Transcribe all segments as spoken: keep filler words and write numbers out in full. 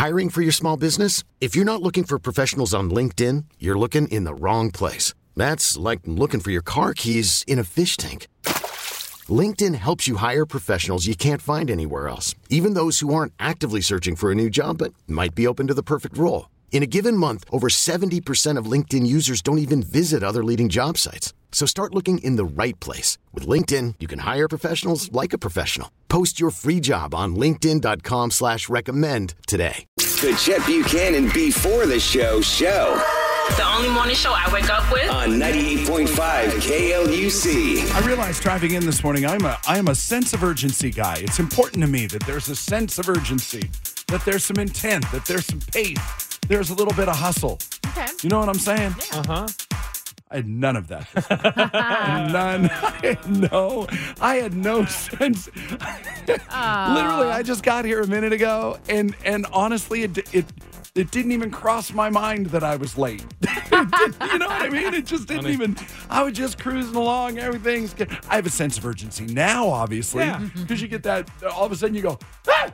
Hiring for your small business? If you're not looking for professionals on LinkedIn, you're looking in the wrong place. That's like looking for your car keys in a fish tank. LinkedIn helps you hire professionals you can't find anywhere else, even those who aren't actively searching for a new job but might be open to the perfect role. In a given month, over seventy percent of LinkedIn users don't even visit other leading job sites. So start looking in the right place. With LinkedIn, you can hire professionals like a professional. Post your free job on linkedin.com slash recommend today. The Chet Buchanan Before the Show show. The only morning show I wake up with. On ninety-eight point five K L U C. I realized driving in this morning, I'm a, I am a sense of urgency guy. It's important to me that there's a sense of urgency, that there's some intent, that there's some pace, there's a little bit of hustle. Okay. You know what I'm saying? Yeah. Uh-huh. I had none of that. None. I had no, I had no sense. Literally, I just got here a minute ago, and and honestly, it it it didn't even cross my mind that I was late. You know what I mean? It just didn't Funny. even. I was just cruising along. Everything's good. I have a sense of urgency now, obviously, because you get that. All of a sudden, you go, ah!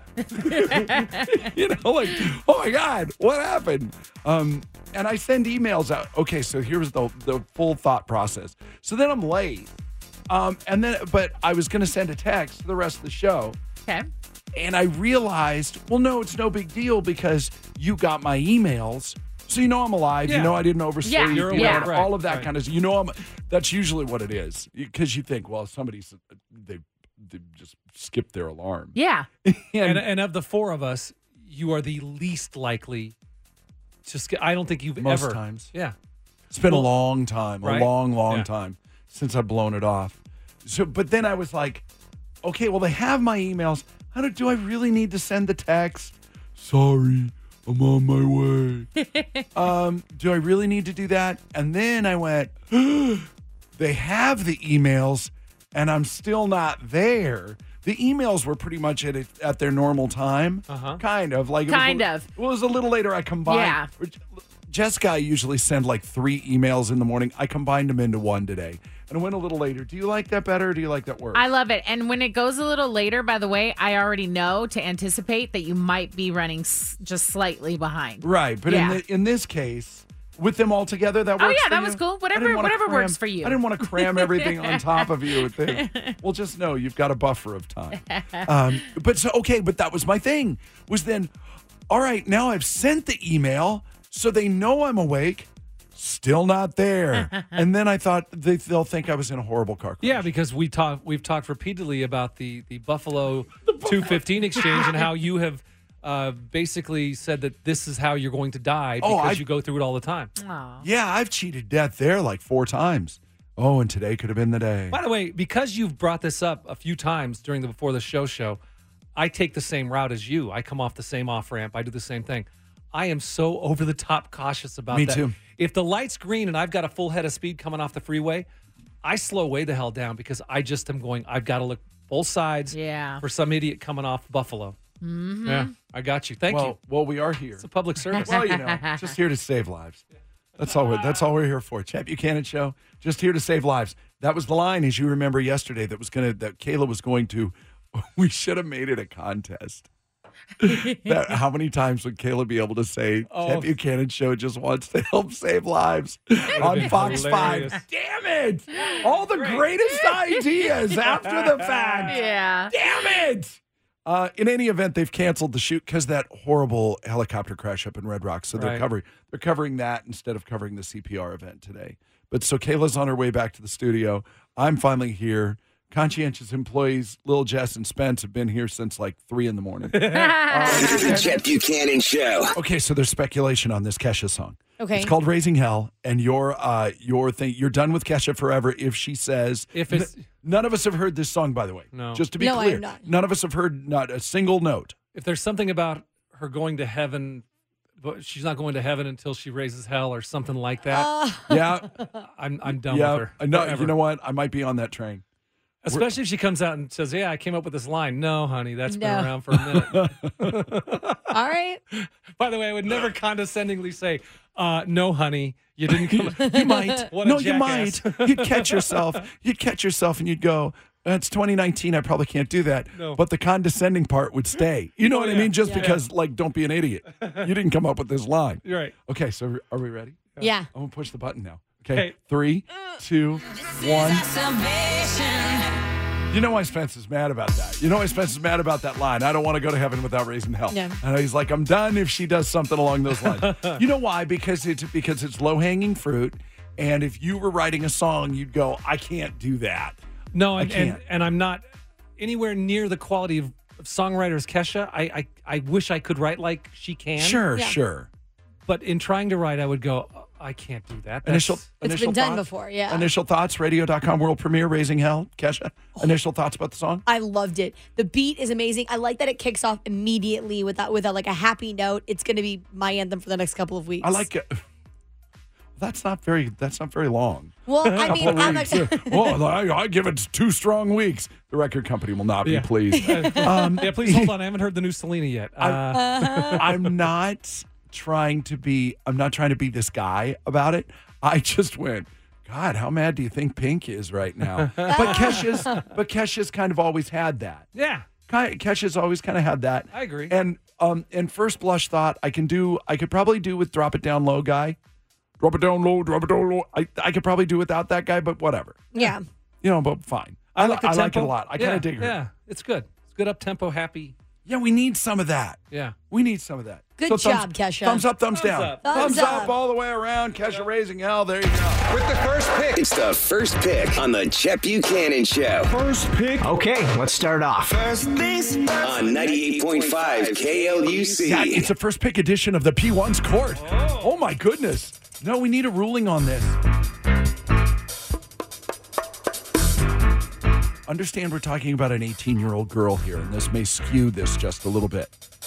You know, like, oh my God, what happened? Um, and I send emails out. Okay, so here's the the full thought process. So then I'm late, um, and then but I was going to send a text for the rest of the show. Okay. And I realized, well, no, it's no big deal because you got my emails. So you know I'm alive. Yeah. You know I didn't oversleep. Yeah, you're you know, aware, all right, of that right. kind of stuff. You know, I'm, that's usually what it is. Because you think, well, somebody's, they, they just skipped their alarm. Yeah. And, and of the four of us, you are the least likely to skip. I don't think you've Most ever. times. Yeah. It's been Well, a long time, right? a long, long Yeah. time since I've blown it off. So, but then I was like, okay, well, they have my emails. How do, do I really need to send the text? Sorry, I'm on my way. um, do I really need to do that? And then I went, they have the emails, and I'm still not there. The emails were pretty much at it, at their normal time, Uh-huh. kind of like it was a Kind little- of. Well, it was a little later. I combined. Yeah. Jessica, I usually send like three emails in the morning. I combined them into one today, and it went a little later. Do you like that better, or do you like that worse? I love it. And when it goes a little later, by the way, I already know to anticipate that you might be running s- just slightly behind. Right, but Yeah. in the, in this case, with them all together, that Oh, works yeah, for that you? was cool. I Whatever- didn't wanna whatever cram- works for you. I didn't want to cram everything on top of you with things. Well, just know you've got a buffer of time. Um, but so, okay, but that was my thing, was then, all right, now I've sent the email, so they know I'm awake, still not there. And then I thought they, they'll think I was in a horrible car crash. Yeah, because we talk, we've talked repeatedly about the, the Buffalo two fifteen exchange and how you have uh, basically said that this is how you're going to die because Oh, I- you go through it all the time. Aw. Yeah, I've cheated death there like four times. Oh, and today could have been the day. By the way, because you've brought this up a few times during the Before the Show show, I take the same route as you. I come off the same off ramp. I do the same thing. I am so over the top cautious about Me that. too. If the light's green and I've got a full head of speed coming off the freeway, I slow way the hell down because I just am going, I've got to look both sides Yeah. for some idiot coming off Buffalo. Mm-hmm. Yeah, I got you. Thank well, you. well, we are here. It's a public service. Well, you know, just here to save lives. That's all. We're, that's all we're here for. Chet Buchanan Show. Just here to save lives. That was the line, as you remember yesterday. That was gonna. That Kayla was going to. We should have made it a contest. That, how many times would Kayla be able to say, Oh. Chet Buchanan Show just wants to help save lives on been Fox hilarious. five? Damn it! All the greatest ideas after the fact. Yeah. Damn it! Uh, in any event, they've canceled the shoot because that horrible helicopter crash up in Red Rock. So they're Right. covering they're covering that instead of covering the C P R event today. But so Kayla's on her way back to the studio. I'm finally here. Conscientious employees, Lil Jess and Spence, have been here since like three in the morning. The Chet Buchanan Show. Okay, so there's speculation on this Kesha song. Okay. It's called Raising Hell, and your uh your thing you're done with Kesha forever if she says If it's- N- none of us have heard this song, by the way. No. Just to be No, I clear. have not. None of us have heard not a single note. If there's something about her going to heaven, but she's not going to heaven until she raises hell or something like that, Uh, Yeah. I'm I'm done yeah. with her. I know, forever. you know what? I might be on that train. Especially if she comes out and says, "Yeah, I came up with this line." No, honey, that's been No. around for a minute. all right. By the way, I would never condescendingly say, uh, "No, honey, you didn't come." You might. What a no, you jackass. might. You'd catch yourself. You'd catch yourself and you'd go, That's twenty nineteen. I probably can't do that. No. But the condescending part would stay. You know Oh, what I yeah. mean? Just Yeah. because, like, don't be an idiot. You didn't come up with this line. You're right. Okay, so are we ready? Yeah. I'm going to push the button now. Okay. Okay. Three, two, one. You know why Spence is mad about that. You know why Spence is mad about that line. I don't want to go to heaven without raising hell. Yeah. And he's like, I'm done if she does something along those lines. You know why? Because it's because it's low hanging fruit. And if you were writing a song, you'd go, I can't do that. No, I and, and, can't. and I'm not anywhere near the quality of, of songwriter as Kesha. I, I I wish I could write like she can. Sure, Yeah. sure. But in trying to write, I would go, "Oh, I can't do that. That's- Initial, It's initial been done thoughts? before, yeah. Initial thoughts, radio dot com world premiere, Raising Hell. Kesha, initial thoughts about the song? I loved it. The beat is amazing. I like that it kicks off immediately with that, with a, like a happy note. It's going to be my anthem for the next couple of weeks. I like it. That's not very. That's not very long. Well, I mean, Couple I'm weeks. like, oh, I, I give it two strong weeks. The record company will not be Yeah. pleased. Um, yeah, please hold on. I haven't heard the new Selena yet. Uh, I'm not trying to be. I'm not trying to be this guy about it. I just went. God, how mad do you think Pink is right now? But Kesha's. But Kesha's kind of always had that. yeah, Ki- Kesha's always kind of had that. I agree. And um, and first blush thought I can do. I could probably do with Drop It Down Low guy. Drop it down low. Drop it down low. I I could probably do without that guy, but whatever. yeah. You know, but fine. I, like li- the I like it tempo. a lot. I yeah, kind of dig her. Yeah, it's good. It's good up tempo, happy. Yeah, we need some of that. Yeah. We need some of that. Good thumbs- job, Kesha. Thumbs up, thumbs, Thumbs down. up. Thumbs up. up. all the way around. Kesha Raising Hell. There you go. With the first pick. It's the first pick on the Chet Buchanan Show First pick. Okay, let's start off. on ninety-eight point five K L U C. Yeah, it's a first pick edition of the P one's court. Oh. my goodness. No, we need a ruling on this. Understand we're talking about an eighteen-year-old girl here, and this may skew this just a little bit.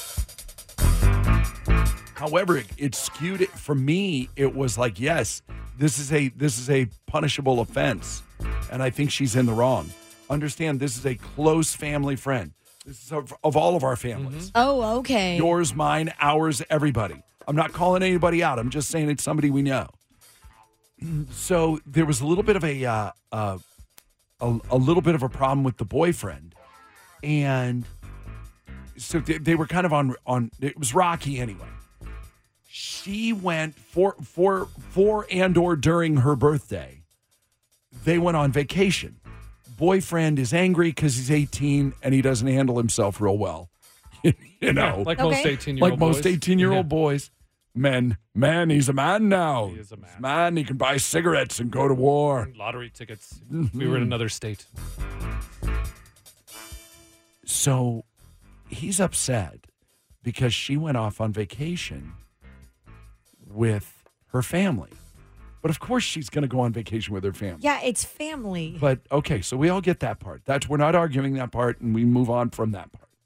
However, it, it skewed it for me. It was like, yes, this is a this is a punishable offense, and I think she's in the wrong. Understand, this is a close family friend. This is of, of all of our families. Oh, okay. Yours, mine, ours, everybody. I'm not calling anybody out. I'm just saying it's somebody we know. So there was a little bit of a uh, uh, a, a little bit of a problem with the boyfriend, and so they, they were kind of on on. It was rocky anyway. She went for for for and or during her birthday. They went on vacation. Boyfriend is angry because he's eighteen and he doesn't handle himself real well. you know, Like Okay. most eighteen-year-old like most boys. eighteen-year-old Yeah. boys. Men, man, he's a man now. He is a man. He's a man. He can buy cigarettes and go to war. Lottery tickets. if We were in another state. So he's upset because she went off on vacation with her family. But of course she's going to go on vacation with her family. Yeah, it's family. But okay, so we all get that part. That's we're not arguing that part, and we move on from that part.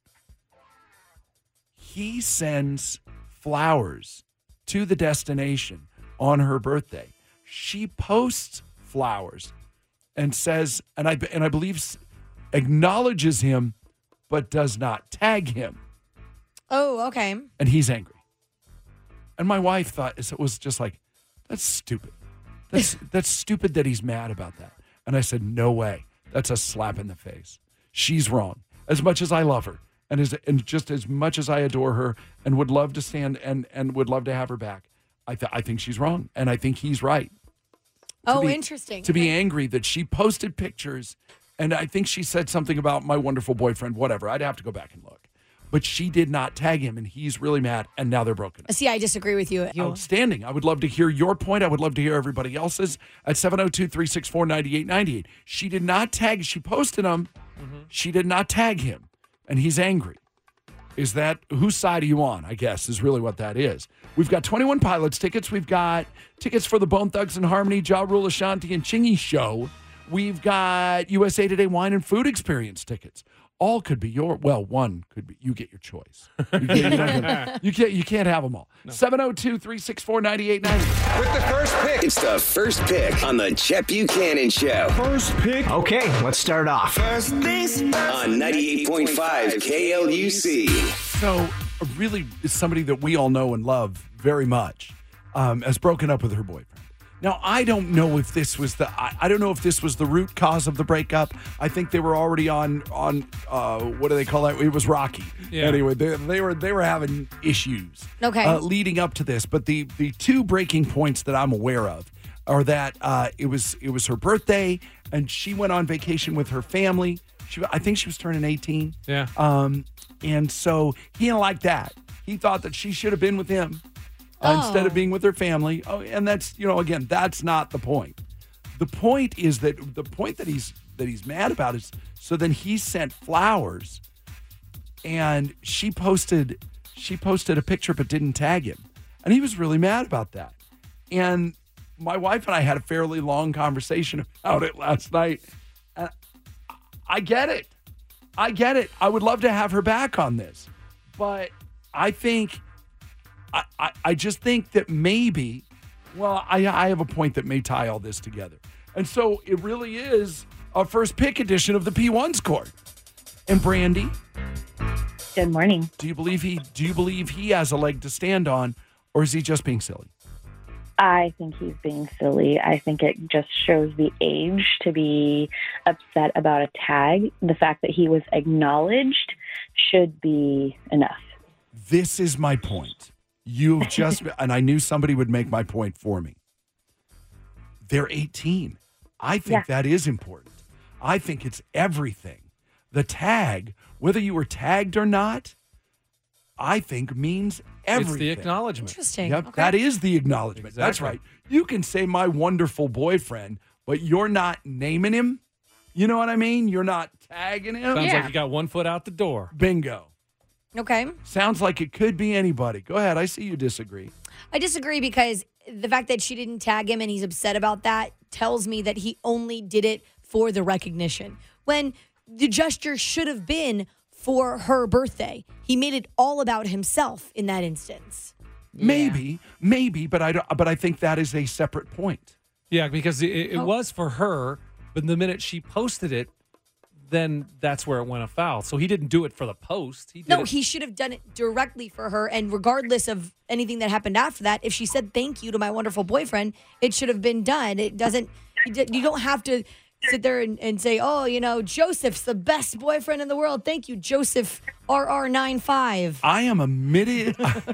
He sends flowers to the destination on her birthday. She posts flowers and says, and I and I believe s- acknowledges him, but does not tag him, Oh, okay. and he's angry. And my wife thought it was just like, that's stupid. That's that's stupid that he's mad about that. And I said, no way. That's a slap in the face. She's wrong. As much as I love her, and as and just as much as I adore her, and would love to stand and and would love to have her back, I th- I think she's wrong, and I think he's right. Oh, be- interesting. To be Okay. angry that she posted pictures, and I think she said something about my wonderful boyfriend. Whatever. I'd have to go back and look, but she did not tag him, and he's really mad. And now they're broken up. See, I disagree with you. You- Outstanding. I would love to hear your point. I would love to hear everybody else's at seven oh two, three six four, nine eight nine eight. She did not tag, she posted him. She did not tag him, and he's angry. Is that, whose side are you on, I guess, is really what that is. We've got twenty-one Pilots tickets. We've got tickets for the Bone Thugs and Harmony, Ja Rule, Ashanti, and Chingy show. We've got U S A Today Wine and Food Experience tickets. All could be your, well, one could be, you get your choice. You, get, you're not gonna- you can't, you can't have them all. seven oh two, three six four, nine eight nine eight. With the first pick. It's the first pick on the Chet Buchanan Show First pick. Okay, let's start off. on ninety-eight point five K L U C. So, really, is somebody that we all know and love very much, um, has broken up with her boyfriend. Now, I don't know if this was the I, I don't know if this was the root cause of the breakup. I think they were already on on uh, what do they call that? It was rocky. Yeah. Anyway, they, they were they were having issues Okay. uh, leading up to this. But the the two breaking points that I'm aware of are that uh, it was it was her birthday and she went on vacation with her family. She I think she was turning eighteen. Yeah. Um, and so he didn't like that. He thought that she should have been with him. Uh, instead of Oh. being with her family. Oh, and that's, you know, again, that's not the point. The point is that the point that he's that he's mad about is so then he sent flowers and she posted she posted a picture but didn't tag him. And he was really mad about that. And my wife and I had a fairly long conversation about it last night. And I get it. I get it. I would love to have her back on this. But I think I, I, I just think that maybe, well, I, I have a point that may tie all this together. And so it really is a first pick edition of the P one score. And Brandy, Good morning. do you believe he do you believe he has a leg to stand on, or is he just being silly? I think he's being silly. I think it just shows the age to be upset about a tag. The fact that he was acknowledged should be enough. This is my point. You've just, and I knew somebody would make my point for me. They're eighteen. I think Yeah. that is important. I think it's everything. The tag, whether you were tagged or not, I think means everything. It's the acknowledgement. Interesting. Yep, Okay. that is the acknowledgement. That's Exactly. right. You can say my wonderful boyfriend, but you're not naming him. You know what I mean? You're not tagging him. Sounds Yeah. like you got one foot out the door. Bingo. Okay. Sounds like it could be anybody. Go ahead. I see you disagree. I disagree because the fact that she didn't tag him and he's upset about that tells me that he only did it for the recognition. When the gesture should have been for her birthday. He made it all about himself in that instance. Maybe, maybe, but I don't, but I think that is a separate point. Yeah, because it, it Oh. was for her, but the minute she posted it, then that's where it went afoul. So he didn't do it for the post. He did No, it. he should have done it directly for her. And regardless of anything that happened after that, if she said thank you to my wonderful boyfriend, it should have been done. It doesn't, you d- you don't have to sit there and, and say, oh, you know, Joseph's the best boyfriend in the world. Thank you, Joseph R R ninety-five. I am admitted.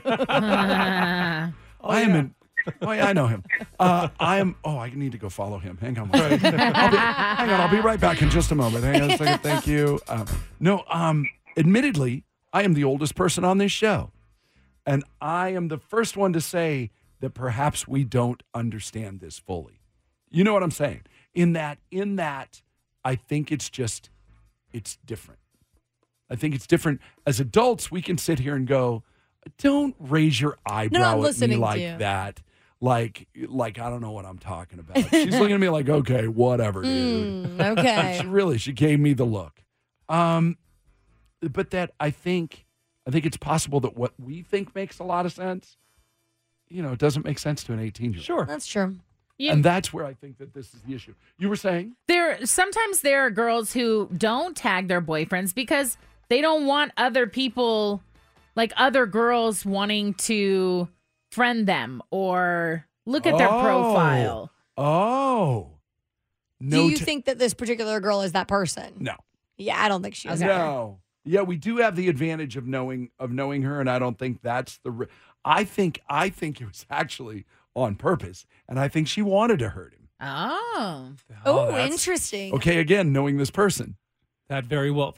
I am in. Oh, yeah, I know him. Uh, I am. Oh, I need to go follow him. Hang on. One second. I'll be, hang on. I'll be right back in just a moment. Hang on a second. Thank you. Um, no. Um. Admittedly, I am the oldest person on this show, and I am the first one to say that perhaps we don't understand this fully. You know what I'm saying? In that, in that, I think it's just, it's different. I think it's different. As adults, we can sit here and go, don't raise your eyebrow I'm at me listening to like you. that. Like, like I don't know what I'm talking about. She's looking at me like, okay, whatever, dude. Mm, okay. She really, she gave me the look. Um, but that I think, I think it's possible that what we think makes a lot of sense, you know, it doesn't make sense to an eighteen-year-old. Sure. That's true. You- And that's where I think that this is the issue. You were saying? There sometimes there are girls who don't tag their boyfriends because they don't want other people, like other girls, wanting to friend them or look at their Oh. profile. Oh. No. Do you ta- think that this particular girl is that person? No. Yeah, I don't think she is. Okay. either. No. Yeah, we do have the advantage of knowing of knowing her, and I don't think that's the. Re- I think I think it was actually on purpose, and I think she wanted to hurt him. Oh. Oh, that's- interesting. Okay, again, knowing this person. That very well.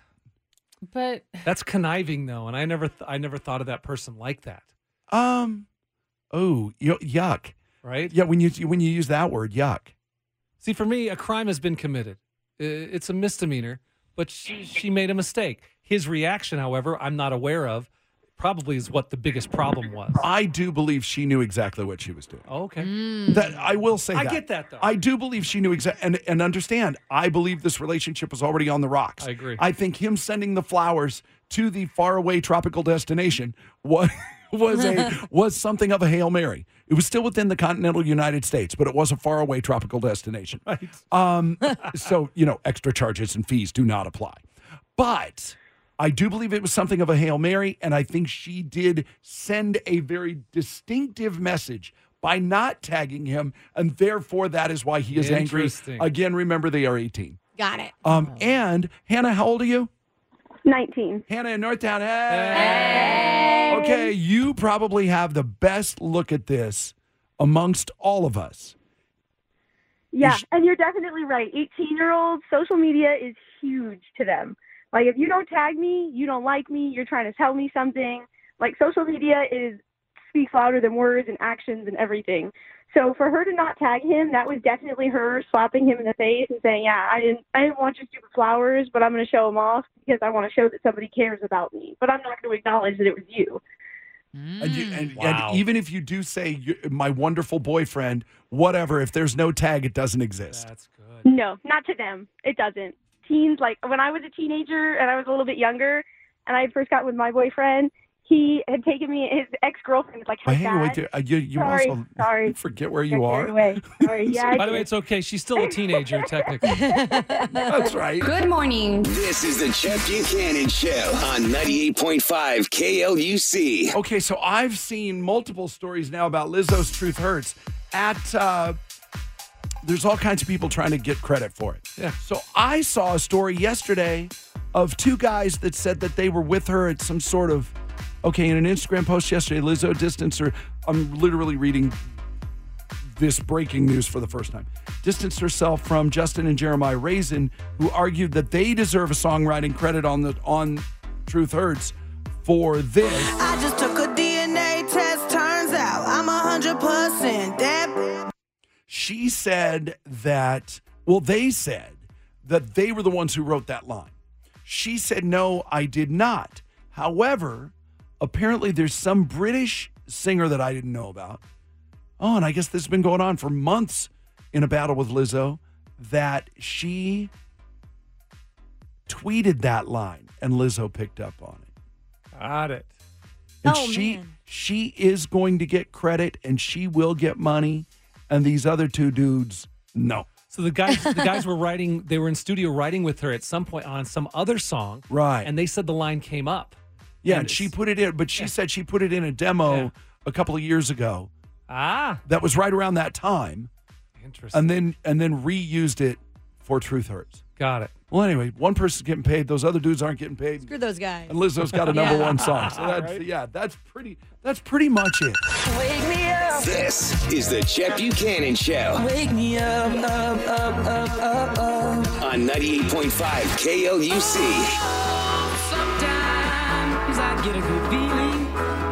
But That's conniving, though, and I never, th- I never thought of that person like that. Um. Oh, y- yuck. Right? Yeah, when you when you use that word, yuck. See, for me, a crime has been committed. I- It's a misdemeanor, but she, she made a mistake. His reaction, however, I'm not aware of, probably is what the biggest problem was. I do believe she knew exactly what she was doing. Oh, okay. That I will say I that. get that, though. I do believe she knew exactly, and, and understand. I believe this relationship was already on the rocks. I agree. I think him sending the flowers to the faraway tropical destination was was a was something of a Hail Mary. It was still within the continental United States, but it was a faraway tropical destination. Right. Um, so you know, extra charges and fees do not apply. But I do believe it was something of a Hail Mary, and I think she did send a very distinctive message by not tagging him, and therefore that is why he is angry. Interesting. Again, remember they are eighteen. Got it. Um, and Hannah, how old are you? nineteen. Hannah in Northtown. Hey. Okay, you probably have the best look at this amongst all of us. Yeah, You sh- and you're definitely right. eighteen-year-olds, social media is huge to them. Like, if you don't tag me, you don't like me, you're trying to tell me something. Like, social media is speaks louder than words and actions and everything. So for her to not tag him, that was definitely her slapping him in the face and saying, yeah, I didn't I didn't want your stupid flowers, but I'm going to show them off because I want to show that somebody cares about me. But I'm not going to acknowledge that it was you. And, you, and, Wow. and even if you do say you, my wonderful boyfriend, whatever, if there's no tag, it doesn't exist. That's good. No, not to them. It doesn't. Teens, like when I was a teenager and I was a little bit younger and I first got with my boyfriend, he had taken me, his ex-girlfriend was like, But hi, hang on, wait, Dad. there- uh, you, you Sorry, also sorry. forget where Got you carried are. away. Sorry. Yeah, I By the way, did. it's okay. She's still a teenager, technically. That's right. Good morning. This is the Chet Buchanan Show on ninety-eight point five K L U C. Okay, so I've seen multiple stories now about Lizzo's Truth Hurts. At uh, there's all kinds of people trying to get credit for it. Yeah. So I saw a story yesterday of two guys that said that they were with her at some sort of okay in an Instagram post yesterday. Lizzo distanced her. I'm literally reading this breaking news for the first time. Distanced herself from Justin and Jeremiah Raisin, who argued that they deserve a songwriting credit on the on Truth Hurts for this. I just took a D N A test. Turns out I'm a hundred percent that. She said that, well, they said that they were the ones who wrote that line. She said, no, I did not. However, apparently there's some British singer that I didn't know about. Oh, and I guess this has been going on for months in a battle with Lizzo, that she tweeted that line and Lizzo picked up on it. Got it. And Oh, she man. she is going to get credit and she will get money. And these other two dudes, no. So the guys, the guys were writing. They were in studio writing with her at some point on some other song, Right. and they said the line came up. Yeah, And and she it's- put it in, but she Yeah. said she put it in a demo Yeah. a couple of years ago. Ah, That was right around that time, interesting. and then and then reused it for Truth Hurts. Got it. Well, anyway, one person's getting paid; those other dudes aren't getting paid. Screw those guys. And Lizzo's got a number Yeah. one song, so that's yeah, that's pretty. That's pretty much it. Wake me up, This is the Chet Buchanan Show wake me up, up, up, up, up, up. on ninety-eight point five K L U C. Sometimes I get a good feeling,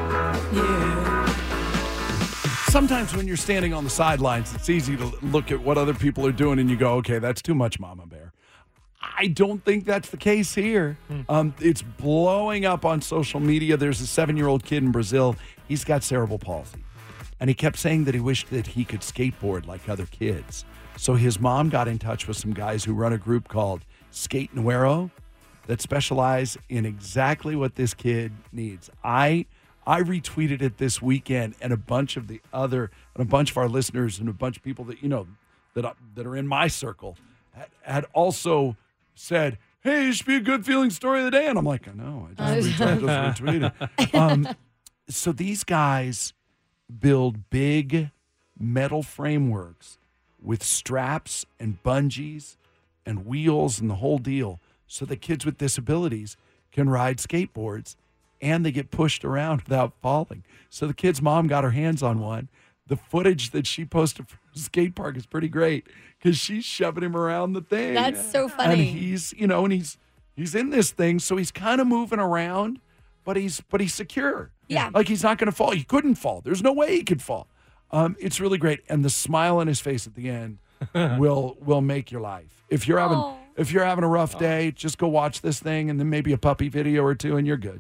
yeah. Sometimes when you're standing on the sidelines, it's easy to look at what other people are doing and you go, okay, that's too much, Mama Bear. I don't think that's the case here. Um, it's blowing up on social media. There's a seven-year-old kid in Brazil. He's got cerebral palsy. And he kept saying that he wished that he could skateboard like other kids. So his mom got in touch with some guys who run a group called Skate Nuero that specialize in exactly what this kid needs. I I retweeted it this weekend, and a bunch of the other, and a bunch of our listeners, and a bunch of people that you know that I- that are in my circle had, had also said, "Hey, it should be a good feeling story of the day." And I'm like, "No, I just, retweeted, just retweeted." Um, so these guys build big metal frameworks with straps and bungees and wheels and the whole deal, so that kids with disabilities can ride skateboards and they get pushed around without falling. So the kid's mom got her hands on one. The footage that she posted from the skate park is pretty great because she's shoving him around the thing. That's so And funny. he's, you know, and he's he's in this thing, so he's kind of moving around, but he's but he's secure. Yeah. Like he's not going to fall. He couldn't fall. There's no way he could fall. Um, it's really great, and the smile on his face at the end will will make your life. If you're having Aw. if you're having a rough day, just go watch this thing, and then maybe a puppy video or two, and you're good.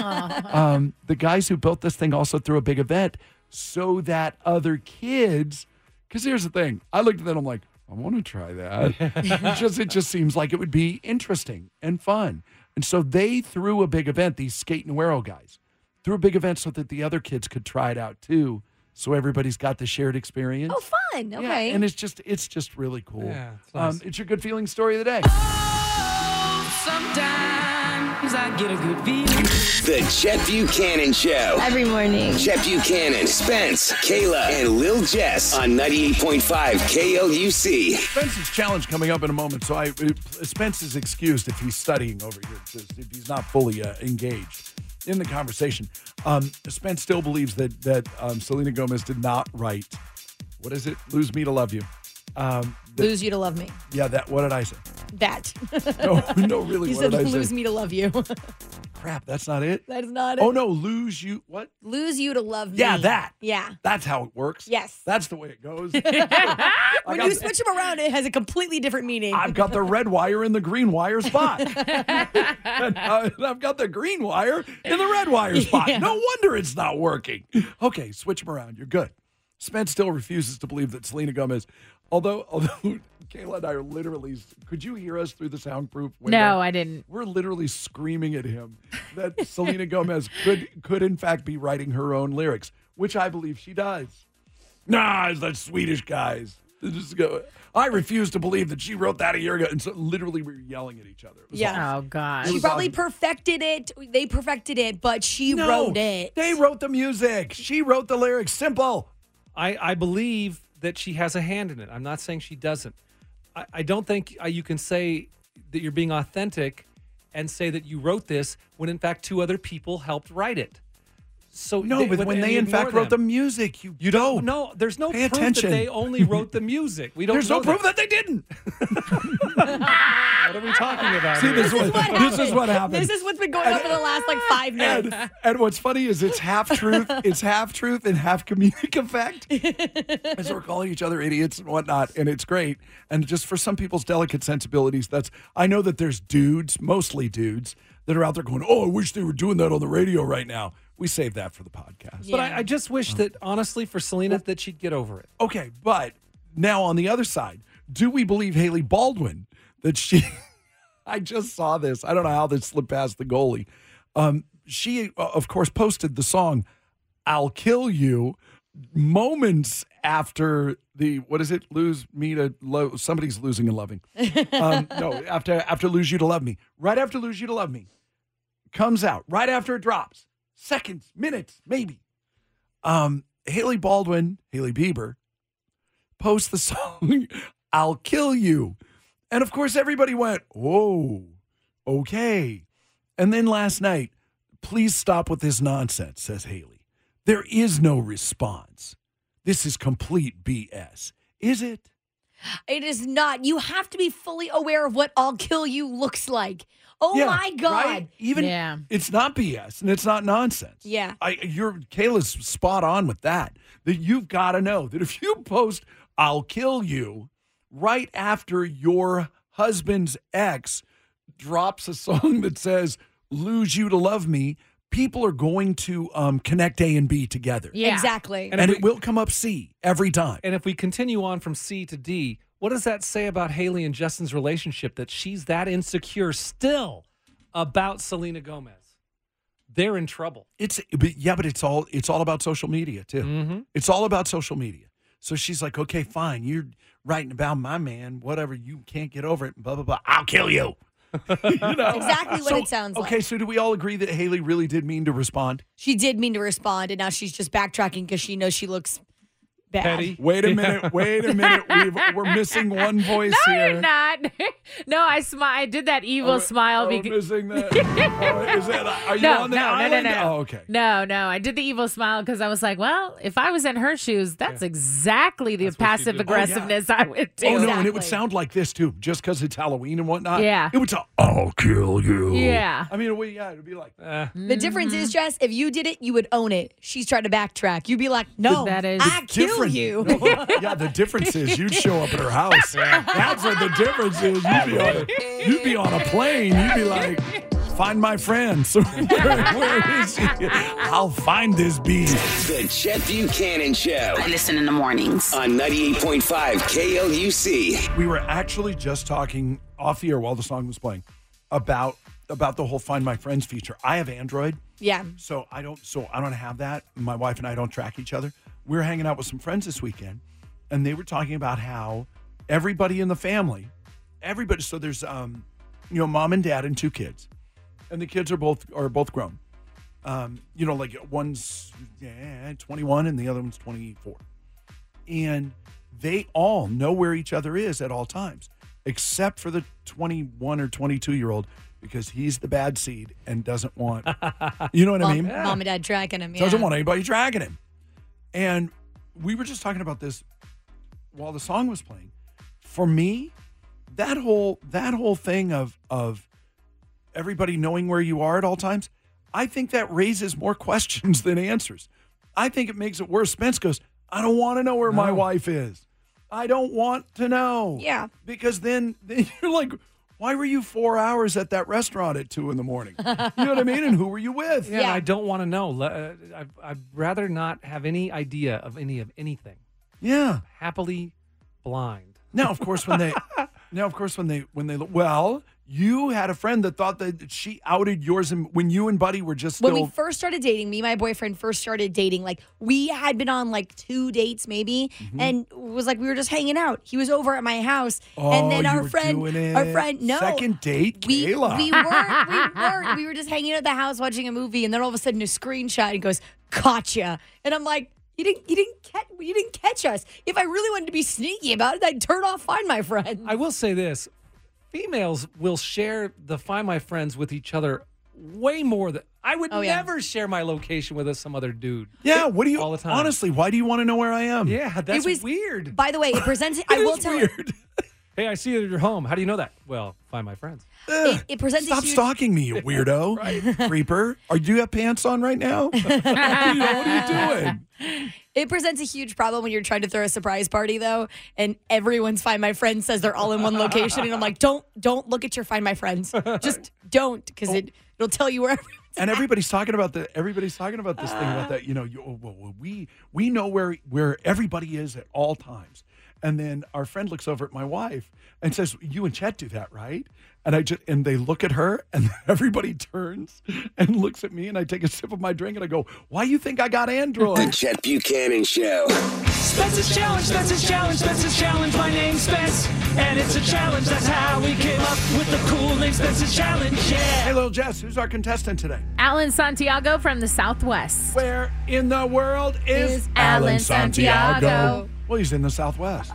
um, the guys who built this thing also threw a big event so that other kids. Because here's the thing, I looked at that, I'm like, I want to try that. it just it just seems like it would be interesting and fun. And so they threw a big event. These Skate Nuero guys threw a big event so that the other kids could try it out too. So everybody's got the shared experience. Oh, fun. Yeah, Okay. and it's just it's just really cool. Yeah, it's nice. um, it's your good feeling story of the day. Sometimes Sometimes I get a good feeling. The Chet Buchanan Show. Every morning. Chet Buchanan, Spence, Kayla, and Lil Jess on ninety-eight point five K L U C. Spence's challenge coming up in a moment. So I, Spence is excused if he's studying over here, just if he's not fully uh, engaged in the conversation. Um, Spence still believes that that um, Selena Gomez did not write, what is it? Lose Me to Love You. Um, that, Lose you to love me. Yeah, that. What did I say? That. No, no, really. You what said did I lose say? me to love you. Crap, that's not it. That is not it. Oh no, lose you. What? Lose you to love me. Yeah, that. Yeah. That's how it works. Yes. That's the way it goes. When got you the- switch them around, it has a completely different meaning. I've got the red wire in the green wire spot. and, uh, and I've got the green wire in the red wire spot. Yeah. No wonder it's not working. Okay, switch them around. You're good. Spence still refuses to believe that Selena Gomez, although although Kayla and I are literally, could you hear us through the soundproof window? No, I didn't. We're literally screaming at him that Selena Gomez could could in fact be writing her own lyrics, which I believe she does. Nah, it's that Swedish guys. They just go, I refuse to believe that she wrote that a year ago. And so literally we were yelling at each other. It was Yeah. awesome. Oh, gosh. It She was probably awesome. perfected it. They perfected it, but she No, wrote it. They wrote the music. She wrote the lyrics. Simple. I, I believe that she has a hand in it. I'm not saying she doesn't. I, I don't think uh, you can say that you're being authentic and say that you wrote this when, in fact, two other people helped write it. So No, they- but when and they you in fact ignore wrote the them. music, you, You don't. No, there's no Pay proof attention. that they only wrote the music. We don't. There's know no proof that they didn't. What are we talking about? See, here? this, is what, What this is happened? what happened. This is what's been going on for the last like five minutes. And, and what's funny is it's half truth, it's half truth and half comedic effect. As we're calling each other idiots and whatnot, and it's great. And just for some people's delicate sensibilities, that's I know that there's dudes, mostly dudes, that are out there going, "Oh, I wish they were doing that on the radio right now." We save that for the podcast. But I, I just wish that, honestly, for Selena, that she'd get over it. Okay, but now on the other side, do we believe Haley Baldwin that she? I just saw this. I don't know how this slipped past the goalie. Um, she, uh, of course, posted the song "I'll Kill You" moments after the what is it? Lose me to love. Somebody's losing and loving. Um, no, after after lose you to love me. Right after lose you to love me comes out. Right after it drops. Seconds, minutes, maybe. Um, Haley Baldwin, Haley Bieber, posts the song "I'll Kill You," and of course everybody went, "Whoa, okay." And then last night, "Please stop with this nonsense," says Haley. "There is no response. This is complete B S." Is it? It is not. You have to be fully aware of what "I'll kill you" looks like. Oh Yeah, my God. right? Even Yeah. it's not B S and it's not nonsense. Yeah. I you're Kayla's spot on with that. That you've got to know that if you post "I'll kill you" right after your husband's ex drops a song that says "Lose you to love me," people are going to um, connect A and B together. Yeah. Exactly. And, And if it we- will come up C every time. And if we continue on from C to D, what does that say about Haley and Justin's relationship that she's that insecure still about Selena Gomez? They're in trouble. It's but yeah, but it's all it's all about social media too. Mm-hmm. It's all about social media. So she's like, "Okay, fine, you're writing about my man, whatever. You can't get over it. Blah blah blah. I'll kill you." You know? Exactly what So- it sounds like. Okay, so do we all agree that Haley really did mean to respond? She did mean to respond, and now she's just backtracking because she knows she looks bad. Petty. Wait a minute. Wait a minute. We've, we're missing one voice No, here. you're not. No, I smi- I did that evil Oh, smile oh, we're because missing that. Oh, is that, are you no, on the no, no, no, island? no, no. Oh, okay. No, no. I did the evil smile because I was like, well, if I was in her shoes, that's exactly the That's what she passive did. aggressiveness I would do. Oh, no, and it would Exactly. sound like this, too, just because it's Halloween and whatnot. Yeah. It would sound, "I'll kill you." Yeah. I mean, it would, yeah, it would be like, Eh. The difference is, Jess, if you did it, you would own it. She's trying to backtrack. You'd be like, no, That is I kill different. you. No, yeah, the difference is you'd show up at her house. That's what the difference is. You'd be on a, you'd be on a plane. You'd be like, "Find my friend." So where, where is he? I'll find this beast. The Chet Buchanan Show I listen in the mornings. on ninety-eight point five K L U C. We were actually just talking off the air while the song was playing about about the whole Find My Friends feature. I have Android, Yeah. so I don't so I don't have that. My wife and I don't track each other. We were hanging out with some friends this weekend, and they were talking about how everybody in the family, everybody. So there's um, you know, mom and dad and two kids, and the kids are both are both grown. Um, you know, like one's yeah, twenty-one and the other one's twenty-four. And they all know where each other is at all times, except for the twenty-one or twenty-two-year-old, because he's the bad seed and doesn't want, you know what mom, I mean? Mom and dad tracking him. Yeah. Doesn't want anybody tracking him. And we were just talking about this while the song was playing. For me, that whole that whole thing of of everybody knowing where you are at all times, I think that raises more questions than answers. I think it makes it worse. Spence goes, I don't want to know where my No. wife is. I don't want to know. Yeah. Because then, then you're like, why were you four hours at that restaurant at two in the morning? You know what I mean? And who were you with? Yeah, I don't want to know. Le- uh, I'd, I'd rather not have any idea of any of anything. Yeah. Happily blind. Now, of course, when they, now, of course, when they, when they, well, you had a friend that thought that she outed yours, and when you and Buddy were just still. When we first started dating, me and my boyfriend first started dating, like we had been on like two dates maybe, Mm-hmm. and it was like we were just hanging out. He was over at my house, Oh, and then you our were friend, doing our it. friend, no, Second date, we Kayla. we weren't, we weren't. We were just hanging out at the house watching a movie, and then all of a sudden a screenshot and goes, "Gotcha," and I'm like. You didn't. You didn't catch. You didn't catch us. If I really wanted to be sneaky about it, I'd turn off Find My Friend. I will say this: females will share the Find My Friends with each other way more than I would Oh, yeah. never share my location with a, some other dude. Yeah, what do you all the time? honestly? Why do you want to know where I am? Yeah, that's It was- weird. By the way, it presents. I will It's tell. weird. Hey, I see you at your home. How do you know that? Well, Find My Friends. It, it presents. a Stop huge, stalking me, you weirdo, creeper. Are do you have pants on right now? what, are you, what are you doing? It presents a huge problem when you're trying to throw a surprise party, though, and everyone's Find My Friends says they're all in one location, and I'm like, don't, don't look at your Find My Friends, just don't, because it it'll tell you where everyone's. And everybody's talking about the everybody's talking about this thing about that. You know, you, oh, well, well, we we know where where everybody is at all times. And then our friend looks over at my wife and says, "You and Chet do that, right?" And I just and they look at her, and everybody turns and looks at me, and I take a sip of my drink, and I go, "Why do you think I got The Android?" Chet Buchanan Show. Spence's Challenge, Spence's Challenge, Spence's Challenge. My name's Spence, and it's a challenge. That's how we came up with the cool name Spence's Challenge. Hey, Yeah. little Jess, who's our contestant today? Alan Santiago from the Southwest. Where in the world is, Is Alan Santiago. Well, he's in the Southwest.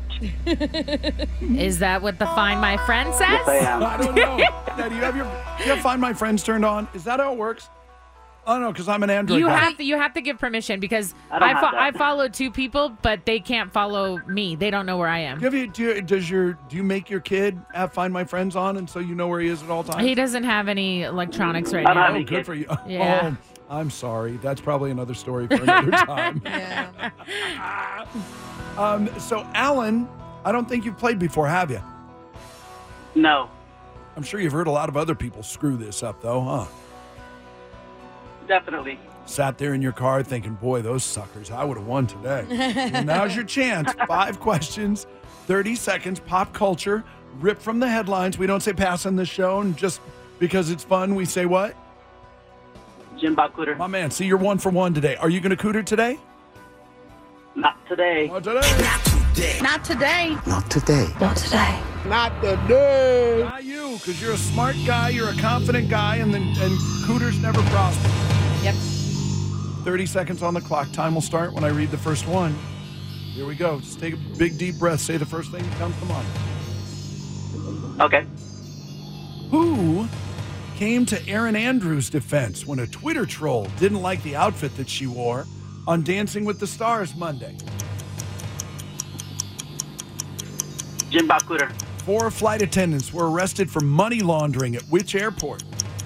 Is that what the Find My Friend says? I don't know. Now, do you have your do you have Find My Friends turned on? Is that how it works? Oh no, because I'm an Android You guy. have to you have to give permission because I don't I have fo- that. I follow two people, but they can't follow me. They don't know where I am. Do you, have, do you, does your do you make your kid have Find My Friends on, and so you know where he is at all times? He doesn't have any electronics right I don't now. have Oh, any good kid. for you. Yeah. Oh, I'm sorry. That's probably another story for another time. Yeah. Um, so, Alan, I don't think you've played before, have you? No, I'm sure you've heard a lot of other people screw this up, though, huh? definitely. Sat there in your car thinking, boy, those suckers, I would have won today. Well, now's your chance. Five questions, thirty seconds, pop culture, rip from the headlines. We don't say pass on this show, and just because it's fun, we say what? Jim Bob Cooter. My man, see, you're one for one today. Are you going to cooter today? Not today. Not today. Not today. Not today. Not today. Not you, because you're a smart guy, you're a confident guy, and then and cooters never prosper. Yep. thirty seconds on the clock. Time will start when I read the first one. Here we go. Just take a big, deep breath. Say the first thing that comes to mind. Okay. Who came to Erin Andrews' defense when a Twitter troll didn't like the outfit that she wore on Dancing with the Stars Monday? Jim Bob Cooter. Four flight attendants were arrested for money laundering at which airport?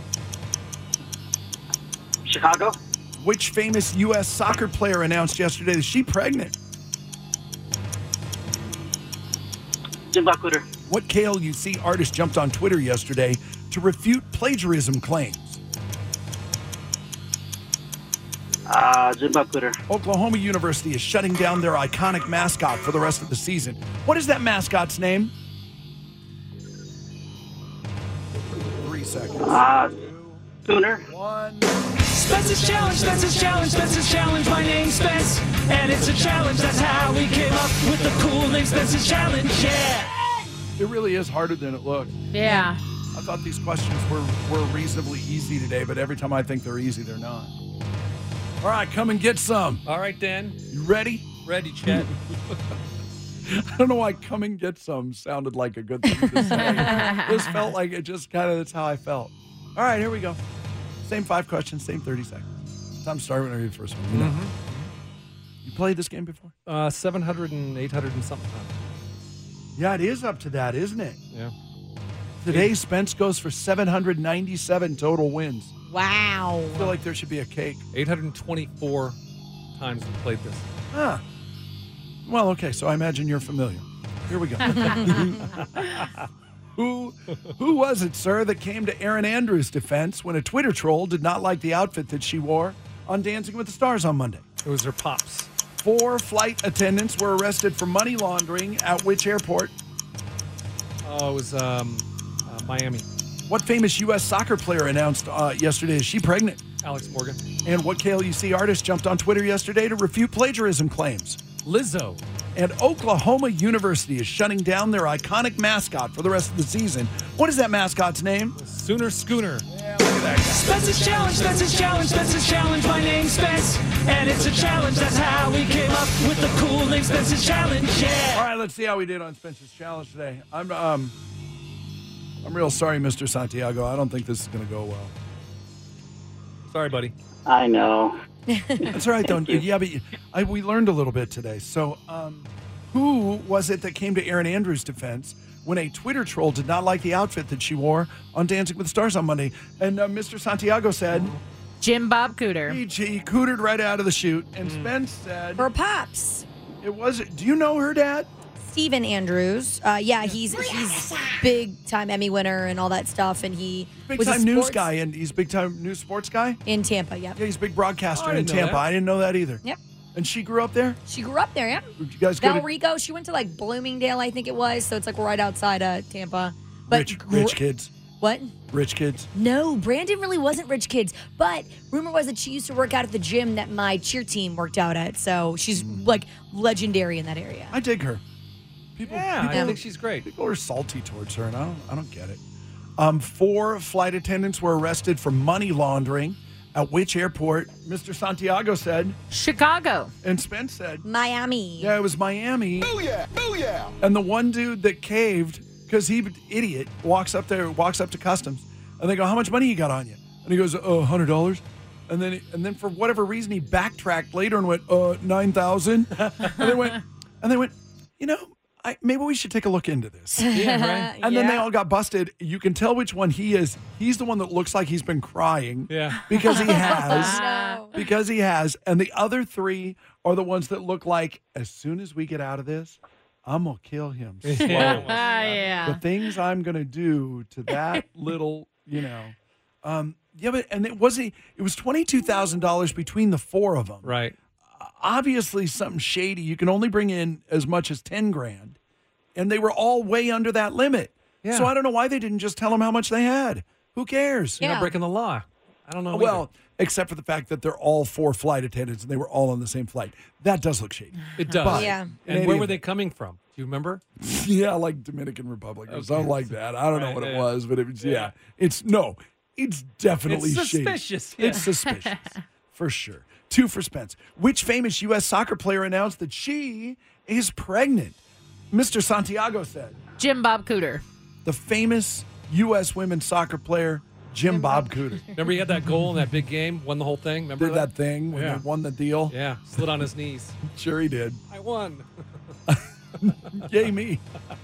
Chicago. Which famous U S soccer player announced yesterday that she's pregnant? Jim Bob Cooter. What K L U C artist jumped on Twitter yesterday to refute plagiarism claims? Uh, Jim Bob Cooter. Oklahoma University is shutting down their iconic mascot for the rest of the season. What is that mascot's name? Three seconds. Uh, Sooner. One. Spence's Challenge, Spence's Challenge, Spence's Challenge. My name's Spence, and it's a challenge. That's how we came up with the cool name Spence's Challenge. Yeah. It really is harder than it looks. Yeah. I thought these questions were, were reasonably easy today, but every time I think they're easy, they're not. All right, come and get some. All right, Dan. You ready? Ready, Chet. I don't know why come and get some sounded like a good thing to say. This felt like it just kind of, that's how I felt. All right, here we go. Same five questions, same thirty seconds. Time to start when I read the first one. You know. Mm-hmm. You played this game before? Uh, seven hundred and eight hundred and something times. Yeah, it is up to that, isn't it? Yeah. Today, Spence goes for seven hundred ninety-seven total wins. Wow. I feel like there should be a cake. eight hundred twenty-four times we played this. Huh. Well, okay, so I imagine you're familiar. Here we go. who, who was it, sir, that came to Erin Andrews' defense when a Twitter troll did not like the outfit that she wore on Dancing with the Stars on Monday? It was her pops. Four flight attendants were arrested for money laundering at which airport? Oh, it was um, uh, Miami. What famous U S soccer player announced uh, yesterday is she pregnant? Alex Morgan. And what K L U C artist jumped on Twitter yesterday to refute plagiarism claims? Lizzo. And Oklahoma University is shutting down their iconic mascot for the rest of the season. What is that mascot's name? Sooner Schooner. Yeah, look at that guy. Spence's Challenge, Spence's Challenge, Spence's Challenge. My name's Spence, and it's a challenge. That's how we came up with the cool name Spence's Challenge. Yeah. All right, let's see how we did on Spence's Challenge today. I'm um, I'm real sorry, Mister Santiago. I don't think this is going to go well. Sorry, buddy. I know. That's all right, though. Yeah, but I, we learned a little bit today. So, um, who was it that came to Erin Andrews' defense when a Twitter troll did not like the outfit that she wore on Dancing with the Stars on Monday? And uh, Mister Santiago said, Jim Bob Cooter. He, he cootered right out of the chute. And Spence said, Her pops. It was. Do you know her dad? Stephen Andrews. Uh, yeah, he's he's big time Emmy winner and all that stuff, and he Big was a time news sports- guy, and he's big time news sports guy. in Tampa. Yep. Yeah, he's a big broadcaster Oh, I in didn't know Tampa. that. I didn't know that either. Yep. And she grew up there. She grew up there. Yep. Did you guys go to Valrico. She went to like Bloomingdale, I think it was. So it's like right outside of Tampa. But rich, gr- rich kids? What? Rich kids. No, Brandon really wasn't rich kids. But rumor was that she used to work out at the gym that my cheer team worked out at. So she's like legendary in that area. I dig her. People, Yeah, people, I think she's great. people are salty towards her, and I don't, I don't get it. Um, four flight attendants were arrested for money laundering. At which airport? Mister Santiago said. Chicago. And Spence said. Miami. Yeah, it was Miami. Booyah! Booyah! And the one dude that caved, because he, idiot, walks up there, walks up to customs, and they go, "How much money you got on you?" And he goes, "Oh, hundred dollars." And then, and then for whatever reason, he backtracked later and went, "Uh, nine thousand." And they went, and they went, you know, I, maybe we should take a look into this. Yeah, right. And then they all got busted. You can tell which one he is. He's the one that looks like he's been crying. Yeah. Because he has. No. Because he has. And the other three are the ones that look like, as soon as we get out of this, I'm going to kill him slowly. Yeah. Ah, yeah. The things I'm going to do to that little, you know. Um, yeah, but, and it wasn't, it was twenty-two thousand dollars between the four of them. Right. Obviously something shady. You can only bring in as much as ten grand. And they were all way under that limit. Yeah. So I don't know why they didn't just tell them how much they had. Who cares? You're Yeah. not breaking the law. I don't know. Well, either. except for the fact that they're all four flight attendants and they were all on the same flight. That does look shady. it does. But- Yeah. In And any where were event- they coming from? Do you remember? Yeah, like Dominican Republic or Okay. something like that. I don't know Right, what it yeah. was, but it was, yeah. Yeah. It's, no, it's definitely It's shady. suspicious. It's Yeah. suspicious, for sure. Two for Spence. Which famous U S soccer player announced that she is pregnant? Mister Santiago said. Jim Bob Cooter. The famous U S women's soccer player, Jim Bob Cooter. Remember he had that goal in that big game, won the whole thing? Remember Did that thing when Yeah. they won the deal? Yeah, slid on his knees. Sure he did. I won. Yay me.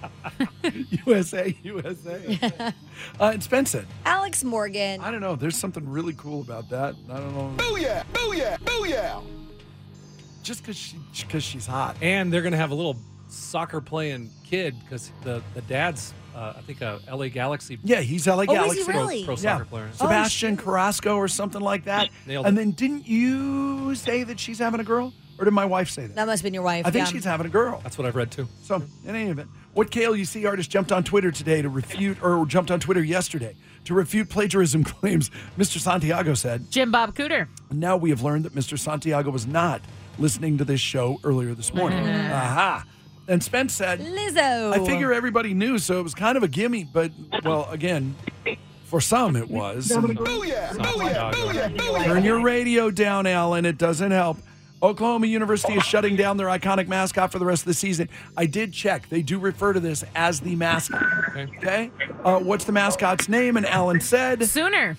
U S A, U S A. Uh, and Spence said, Alex Morgan. I don't know. There's something really cool about that. I don't know. Booyah! Booyah! Booyah! Just because she, cause she's hot. And they're going to have a little soccer playing kid because the, the dad's, uh, I think, a L A Galaxy Yeah, he's L A Oh, is Galaxy. he really? pro, pro Yeah. soccer player. Sebastian Carrasco or something like that. Nailed and it. then didn't you say that she's having a girl? Or did my wife say that? That must have been your wife. I think yeah. she's having a girl. That's what I've read too. So, in any event, what K L U C artist jumped on Twitter today to refute, or jumped on Twitter yesterday to refute plagiarism claims, Mister Santiago said. Jim Bob Cooter. Now we have learned that Mister Santiago was not listening to this show earlier this morning. Aha. And Spence said, Lizzo. I figure everybody knew, so it was kind of a gimme. But, well, again, for some it was. Booyah! Booyah! Booyah! Booyah! Turn your radio down, Alan. It doesn't help. Oklahoma University is shutting down their iconic mascot for the rest of the season. I did check. They do refer to this as the mascot. Okay. Okay? Uh, what's the mascot's name? And Alan said... Sooner.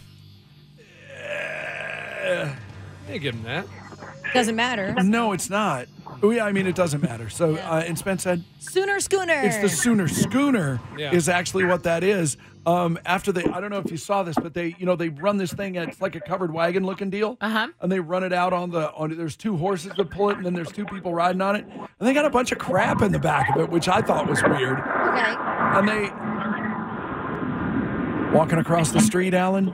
Uh, You give him that. Doesn't matter. no, it's not. Oh, yeah, I mean, it doesn't matter. So, uh, and Spence said... Sooner Schooner. It's the Sooner Schooner Yeah. is actually what that is. Um, after they, I don't know if you saw this, but they, you know, they run this thing. It's like a covered wagon looking deal. Uh-huh. And they run it out on the, on. There's two horses that pull it, and then there's two people riding on it. And they got a bunch of crap in the back of it, which I thought was weird. Okay. And they walking across the street, Alan.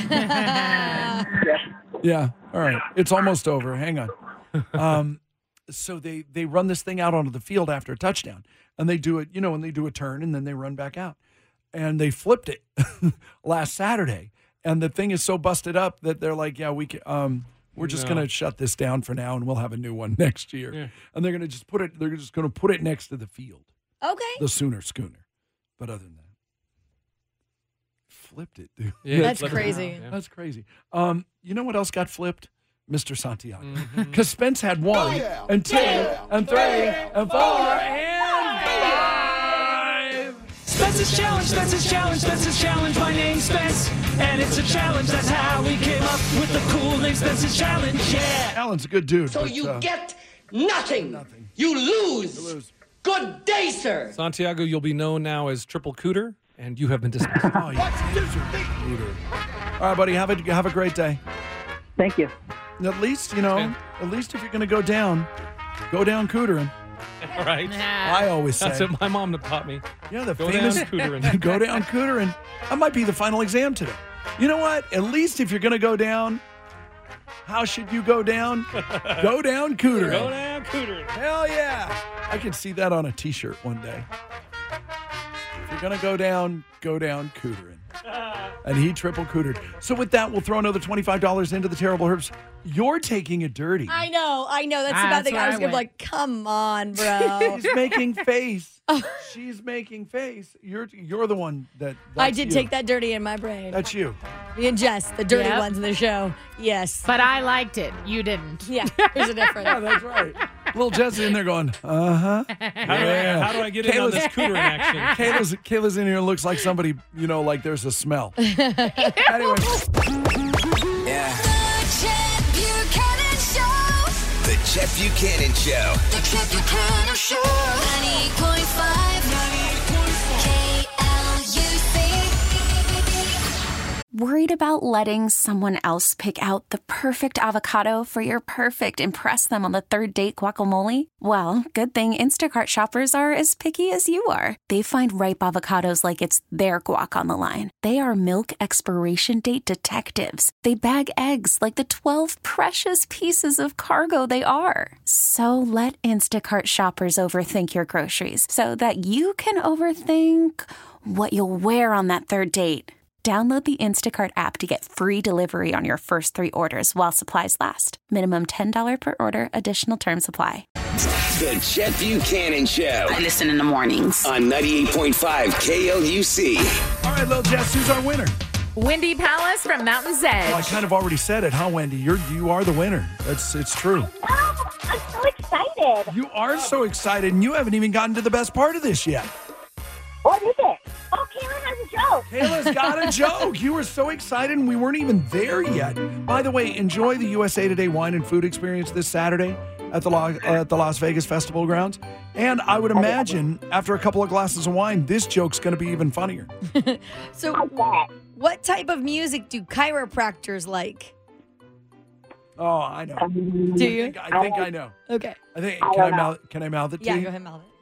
Yeah. All right. It's almost over. Hang on. Um, so they they run this thing out onto the field after a touchdown, and they do it, you know, and they do a turn, and then they run back out. And they flipped it last Saturday, and the thing is so busted up that they're like, yeah, we can, um, we're just No. going to shut this down for now, and we'll have a new one next year. Yeah. And they're going to just put it. They're just going to put it next to the field, Okay. the Sooner Schooner. But other than that, flipped it, dude. Yeah, That's flip it crazy. around, yeah. That's crazy. Um, you know what else got flipped? Mister Santiago. Mm-hmm. Because Spence had one, Yeah. and two, Yeah. and three, Yeah. and four, and five. Spence's Challenge, Spence's Challenge, Spence's Challenge. My name's Spence, and it's a challenge. That's how we came up with the cool name Spence's Challenge. Yeah. Alan's a good dude. So but, you uh, get nothing. nothing. You lose. You lose. Good day, sir. Santiago, you'll be known now as Triple Cooter, and you have been dismissed. Oh, you loser. All right, buddy. Have a have a great day. Thank you. At least you know. Okay. At least if you're going to go down, go down Cooterin. All right. I always say. That's what my mom taught me. Yeah, the Go famous down Cooterin. go down Cooterin. That might be the final exam today. You know what? At least if you're going to go down, how should you go down? Go down Cooterin. Go down Cooterin. Hell yeah. I can see that on a T-shirt one day. If you're going to go down, go down Cooterin. And he triple cootered. So with that, we'll throw another twenty-five dollars into the Terrible Herbs. You're taking it dirty. I know. I know. That's Ah, the bad that's thing. where I I was going to be went. like, come on, bro. She's making face. She's making face. You're you're the one that. I that's did you. take that dirty in my brain. That's you. Me and Jess, the dirty Yep. ones in the show. Yes. But I liked it. You didn't. Yeah, there's a difference. Yeah, that's right. Little Jess in there going, uh huh. How do, I, how do I get in on this Cooterin action? Kayla's, Kayla's in here and looks like somebody, you know, like there's a smell. Anyway. Yeah. Chet Buchanan Show. The Chet Buchanan Show. The Chet Buchanan Show. ninety-eight point five K L U C. Worried about letting someone else pick out the perfect avocado for your perfect impress them on the third date guacamole? Well, good thing Instacart shoppers are as picky as you are. They find ripe avocados like it's their guac on the line. They are milk expiration date detectives. They bag eggs like the twelve precious pieces of cargo they are. So let Instacart shoppers overthink your groceries so that you can overthink what you'll wear on that third date. Download the Instacart app to get free delivery on your first three orders while supplies last. Minimum ten dollars per order. Additional terms apply. The Chet Buchanan Show. I listen in the mornings. On ninety-eight point five K L U C. All right, little Jess, who's our winner? Wendy Palace from Mountain's Edge. Well, I kind of already said it, huh, Wendy? You're you are the winner. That's it's true. Oh, I'm so excited. You are so excited, and you haven't even gotten to the best part of this yet. What is it? Oh, Kayla has a joke. Kayla's got a joke. You were so excited, and we weren't even there yet. By the way, enjoy the U S A Today Wine and Food Experience this Saturday at the, La- uh, at the Las Vegas Festival Grounds. And I would imagine after a couple of glasses of wine, this joke's going to be even funnier. So, what type of music do chiropractors like? Oh, I know. Do you? I think I, think I know. Okay. I think. Can I mouth? Can I mouth it to Yeah, you? go ahead, Melvin.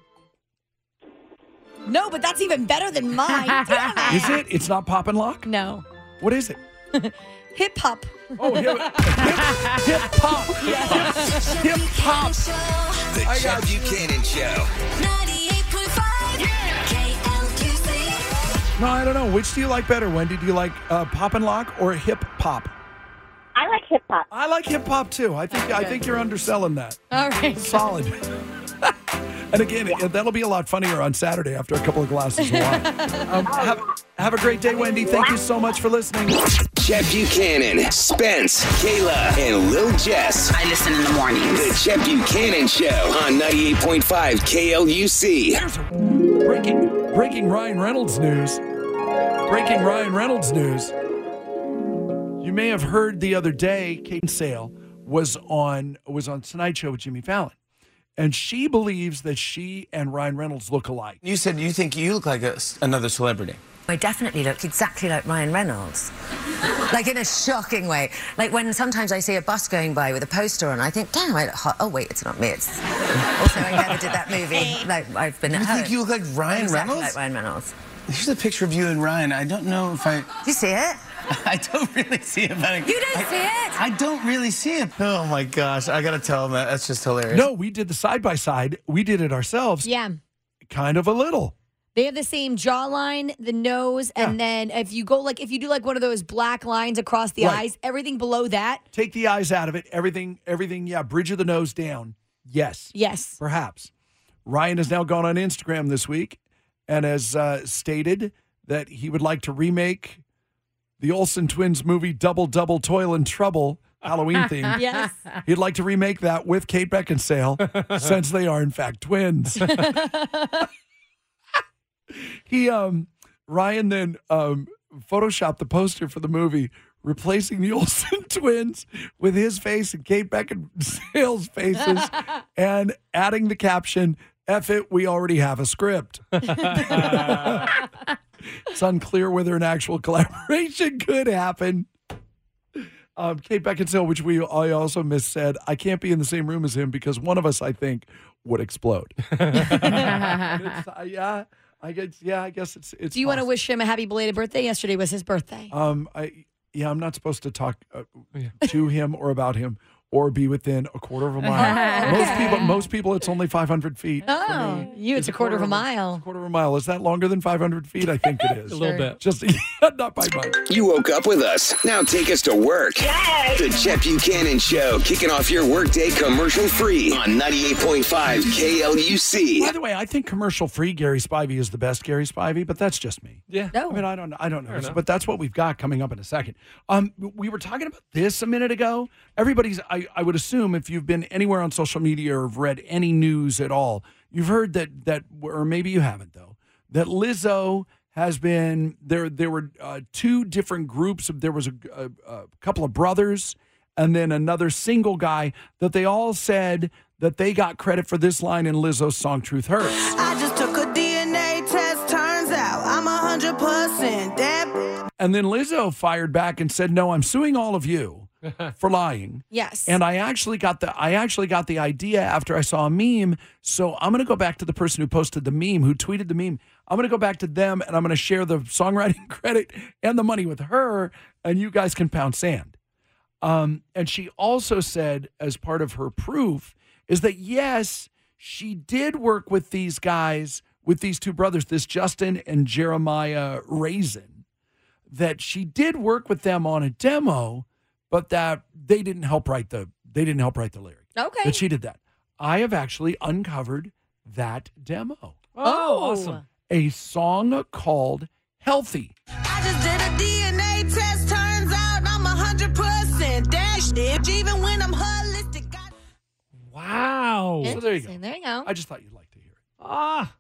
No, but that's even better than mine. Damn it. Is it? It's not pop and lock? No. What is it? Hip hop. Oh, hip, hip, hip hop. Hip hop. The I Chet got you. Buchanan Show. ninety-eight point five K L U C. No, I don't know. Which do you like better, Wendy? Do you like uh, pop and lock or hip hop? I like hip hop. I like hip hop too. I think I think you're underselling that. All right. Solid. And again, yeah. that'll be a lot funnier on Saturday after a couple of glasses of wine. Um, have, have a great day, Wendy. Thank you so much for listening. Chet Buchanan, Spence, Kayla, and Lil Jess. I listen in the mornings. The Chet Buchanan Show on ninety-eight point five K L U C. Breaking, breaking Ryan Reynolds news. Breaking Ryan Reynolds news. You may have heard the other day, Kate Beckinsale was on was on Tonight Show with Jimmy Fallon. And she believes that she and Ryan Reynolds look alike. You said you think you look like a, another celebrity. I definitely look exactly like Ryan Reynolds. Like in a shocking way. Like when sometimes I see a bus going by with a poster on, I think, damn, I look hot. Oh, wait, it's not me. It's also, I never did that movie. Like, I've been at You home. think you look like Ryan exactly Reynolds? like Ryan Reynolds. Here's a picture of you and Ryan. I don't know if I... Do you see it? I don't really see it, but I, You don't I, see it? I don't really see it. Oh, my gosh. I got to tell him that. That's just hilarious. No, we did the side-by-side. We did it ourselves. Yeah. Kind of a little. They have the same jawline, the nose, Yeah. and then if you go like if you do like one of those black lines across the Right. eyes, everything below that. Take the eyes out of it. Everything, everything, yeah, bridge of the nose down. Yes. Yes. Perhaps. Ryan has now gone on Instagram this week and has uh, stated that he would like to remake the Olsen twins movie Double Double Toil and Trouble, Halloween theme. Yes. He'd like to remake that with Kate Beckinsale since they are in fact twins. He um Ryan then um photoshopped the poster for the movie, replacing the Olsen twins with his face and Kate Beckinsale's faces, and adding the caption, "F it, we already have a script." It's unclear whether an actual collaboration could happen. Um, Kate Beckinsale, which we I also missed, said, "I can't be in the same room as him because one of us, I think, would explode." It's, uh, yeah. I guess, yeah, I guess it's it's. Do you want to possible. wish him a happy belated birthday? Yesterday was his birthday. Um, I yeah, I'm not supposed to talk uh, to him or about him or be within a quarter of a mile. Oh, Most okay. people, most people, it's only five hundred feet. for Oh, me. you, it's a quarter of a mile. Quarter of a mile. Is that longer than five hundred feet? I think it is. A little bit. Just not by much. You woke up with us. Now take us to work. Yes. The Chet Buchanan Show, kicking off your workday commercial free on ninety-eight point five K L U C. By the way, I think commercial free Gary Spivey is the best Gary Spivey, but that's just me. Yeah. No. I mean, I don't, I don't know, Fair enough. but that's what we've got coming up in a second. Um, we were talking about this a minute ago. Everybody's, I, I would assume, if you've been anywhere on social media or have read any news at all, you've heard that that, or maybe you haven't though, that Lizzo has been there. There were uh, two different groups. There was a, a, a couple of brothers and then another single guy that they all said that they got credit for this line in Lizzo's song "Truth Hurts." I just took a D N A test. Turns out I'm a hundred percent that. And then Lizzo fired back and said, "No, I'm suing all of you for lying." Yes. And I actually got the I actually got the idea after I saw a meme. So I'm going to go back to the person who posted the meme, who tweeted the meme. I'm going to go back to them and I'm going to share the songwriting credit and the money with her, and you guys can pound sand. Um, and she also said, as part of her proof, is that yes, she did work with these guys, with these two brothers, this Justin and Jeremiah Raisin, that she did work with them on a demo, but that they didn't help write the they didn't help write the lyric. Okay. That she did that. I have actually uncovered that demo. Oh, awesome. A song called Healthy. I just did a D N A test. Turns out I'm a hundred percent that shit. Even when I'm holistic. God- Wow. So there you go. Interesting. There you go. I just thought you'd like to hear it. Ah.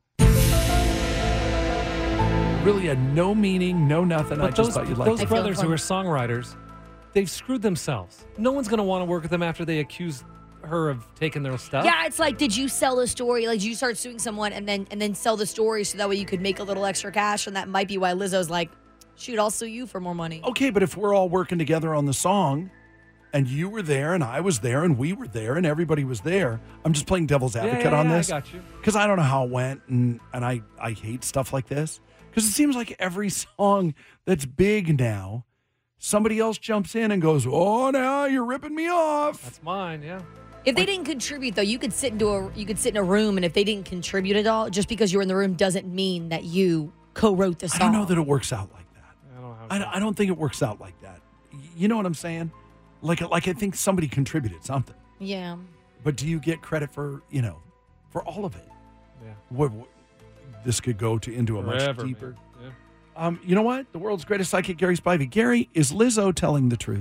Really had no meaning, no nothing. I But just those, thought you'd like those to hear it. brothers who are songwriters, they've screwed themselves. No one's going to want to work with them after they accuse her of taking their stuff. Yeah, it's like, did you sell the story? Like, did you start suing someone and then and then sell the story so that way you could make a little extra cash? And that might be why Lizzo's like, shoot, I'll sue you for more money. Okay, but if we're all working together on the song and you were there and I was there and we were there and everybody was there, I'm just playing devil's Yeah, advocate yeah, on yeah, this. I got you. Because I don't know how it went, and, and I, I hate stuff like this. Because it seems like every song that's big now, somebody else jumps in and goes, "Oh, now you're ripping me off." That's mine, yeah. If they didn't contribute, though, you could sit into a you could sit in a room, and if they didn't contribute at all, just because you're in the room doesn't mean that you co-wrote the I song. don't know that it works out like that. I don't, have I, don't- I don't think it works out like that. You know what I'm saying? Like, like I think somebody contributed something. Yeah. But do you get credit for, you know, for all of it? Yeah. What, what- this could go to into a Forever, much deeper. man. Yeah. Um, you know what? The world's greatest psychic, Gary Spivey. Gary, is Lizzo telling the truth?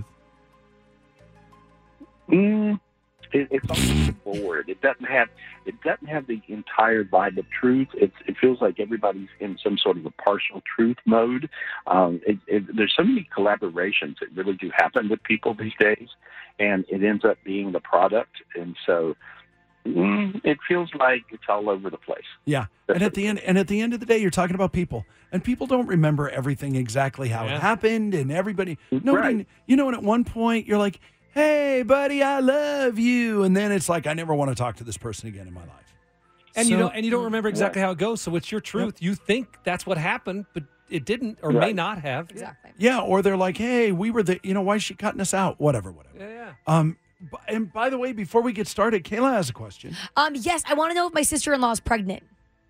Mm, it, it's on forward. It doesn't have it doesn't have the entire vibe of truth. It's, it feels like everybody's in some sort of a partial truth mode. Um, it, it, there's so many collaborations that really do happen with people these days, and it ends up being the product. And so mm, it feels like it's all over the place. Yeah, and at the end, and at the end of the day, you're talking about people, and people don't remember everything exactly how Yeah. it happened, and everybody, nobody, Right. you know. And at one point, you're like, "Hey, buddy, I love you," and then it's like, "I never want to talk to this person again in my life." And you So- don't and you don't remember exactly how it goes, so it's your truth. You think that's what happened, but it didn't, or may Right. not have. Exactly. Yeah, or they're like, "Hey, we were the, you know, why is she cutting us out?" Whatever, whatever. Yeah, yeah. Um, b- and by the way, before we get started, Kayla has a question. Um, yes, I want to know if my sister-in-law is pregnant.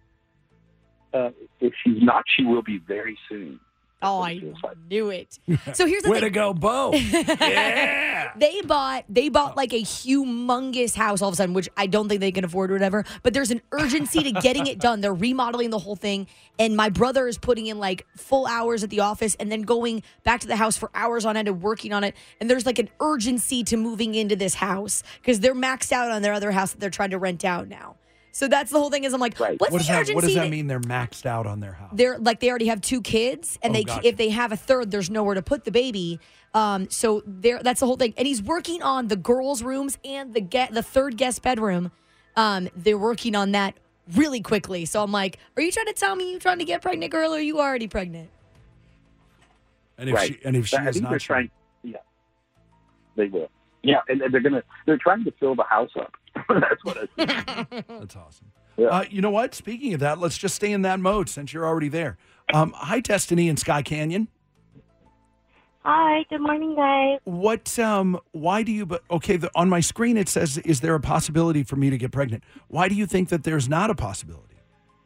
Uh, if she's not, she will be very soon. Oh, I knew it. So here's the Way thing. to go, Bo. Yeah. They bought they bought like a humongous house all of a sudden, which I don't think they can afford or whatever. But there's an urgency to getting it done. They're remodeling the whole thing, and my brother is putting in like full hours at the office and then going back to the house for hours on end and working on it. And there's like an urgency to moving into this house because they're maxed out on their other house that they're trying to rent out now. So that's the whole thing. Is I'm like, what's What the does that? urgency? What does that that- mean? They're maxed out on their house. They're like they already have two kids, and Oh, they gotcha. if they have a third, there's nowhere to put the baby. Um, so there, that's the whole thing. And he's working on the girls' rooms and the get the third guest bedroom. Um, they're working on that really quickly. So I'm like, are you trying to tell me you're trying to get pregnant, girl, or are you already pregnant? And if right. she and if she I is think not, they're she- trying. Yeah, they will. Yeah, and and they're gonna they're trying to fill the house up. That's what I think. That's awesome. Yeah. Uh, you know what? Speaking of that, let's just stay in that mode since you're already there. Um, hi, Destiny in Sky Canyon. Hi, good morning, guys. What? Um, why do you? But okay, the, on my screen it says, "Is there a possibility for me to get pregnant?" Why do you think that there's not a possibility?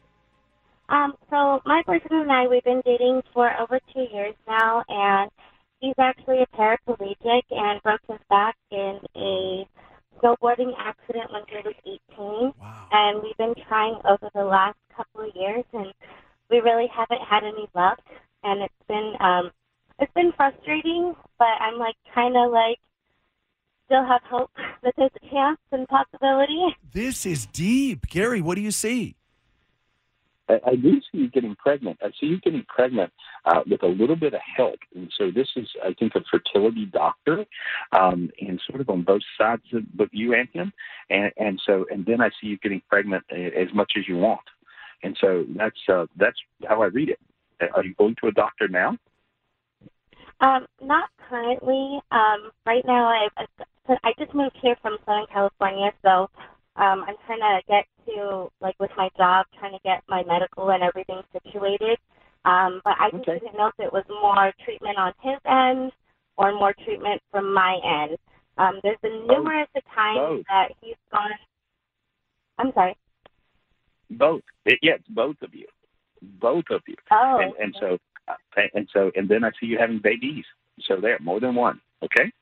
Um, so my boyfriend and I, we've been dating for over two years now, and he's actually a paraplegic and broke his back in a snowboarding accident when he was eighteen. Wow. And we've been trying over the last couple of years, and we really haven't had any luck. And it's been um, it's been frustrating, but I'm like trying to like still have hope that there's a chance and possibility. This is deep, Gary. What do you see? I, I do see you getting pregnant. I see you getting pregnant uh, with a little bit of help. And so this is, I think, a fertility doctor, um, and sort of on both sides of both you and him. And, and so, and then I see you getting pregnant a- as much as you want. And so that's uh, that's how I read it. Are you going to a doctor now? Um, not currently. Um, right now, I I just moved here from Southern California, so um, I'm trying to get to like with my job, trying to get my medical and everything situated. Um, but I just Okay. didn't know if it was more treatment on his end or more treatment from my end. Um, there's been numerous of times both. that he's gone. I'm sorry. Both. It, yeah, it's both of you. Both of you. Oh, And, and so, uh, and so, and then I see you having babies. So there, more than one. Okay.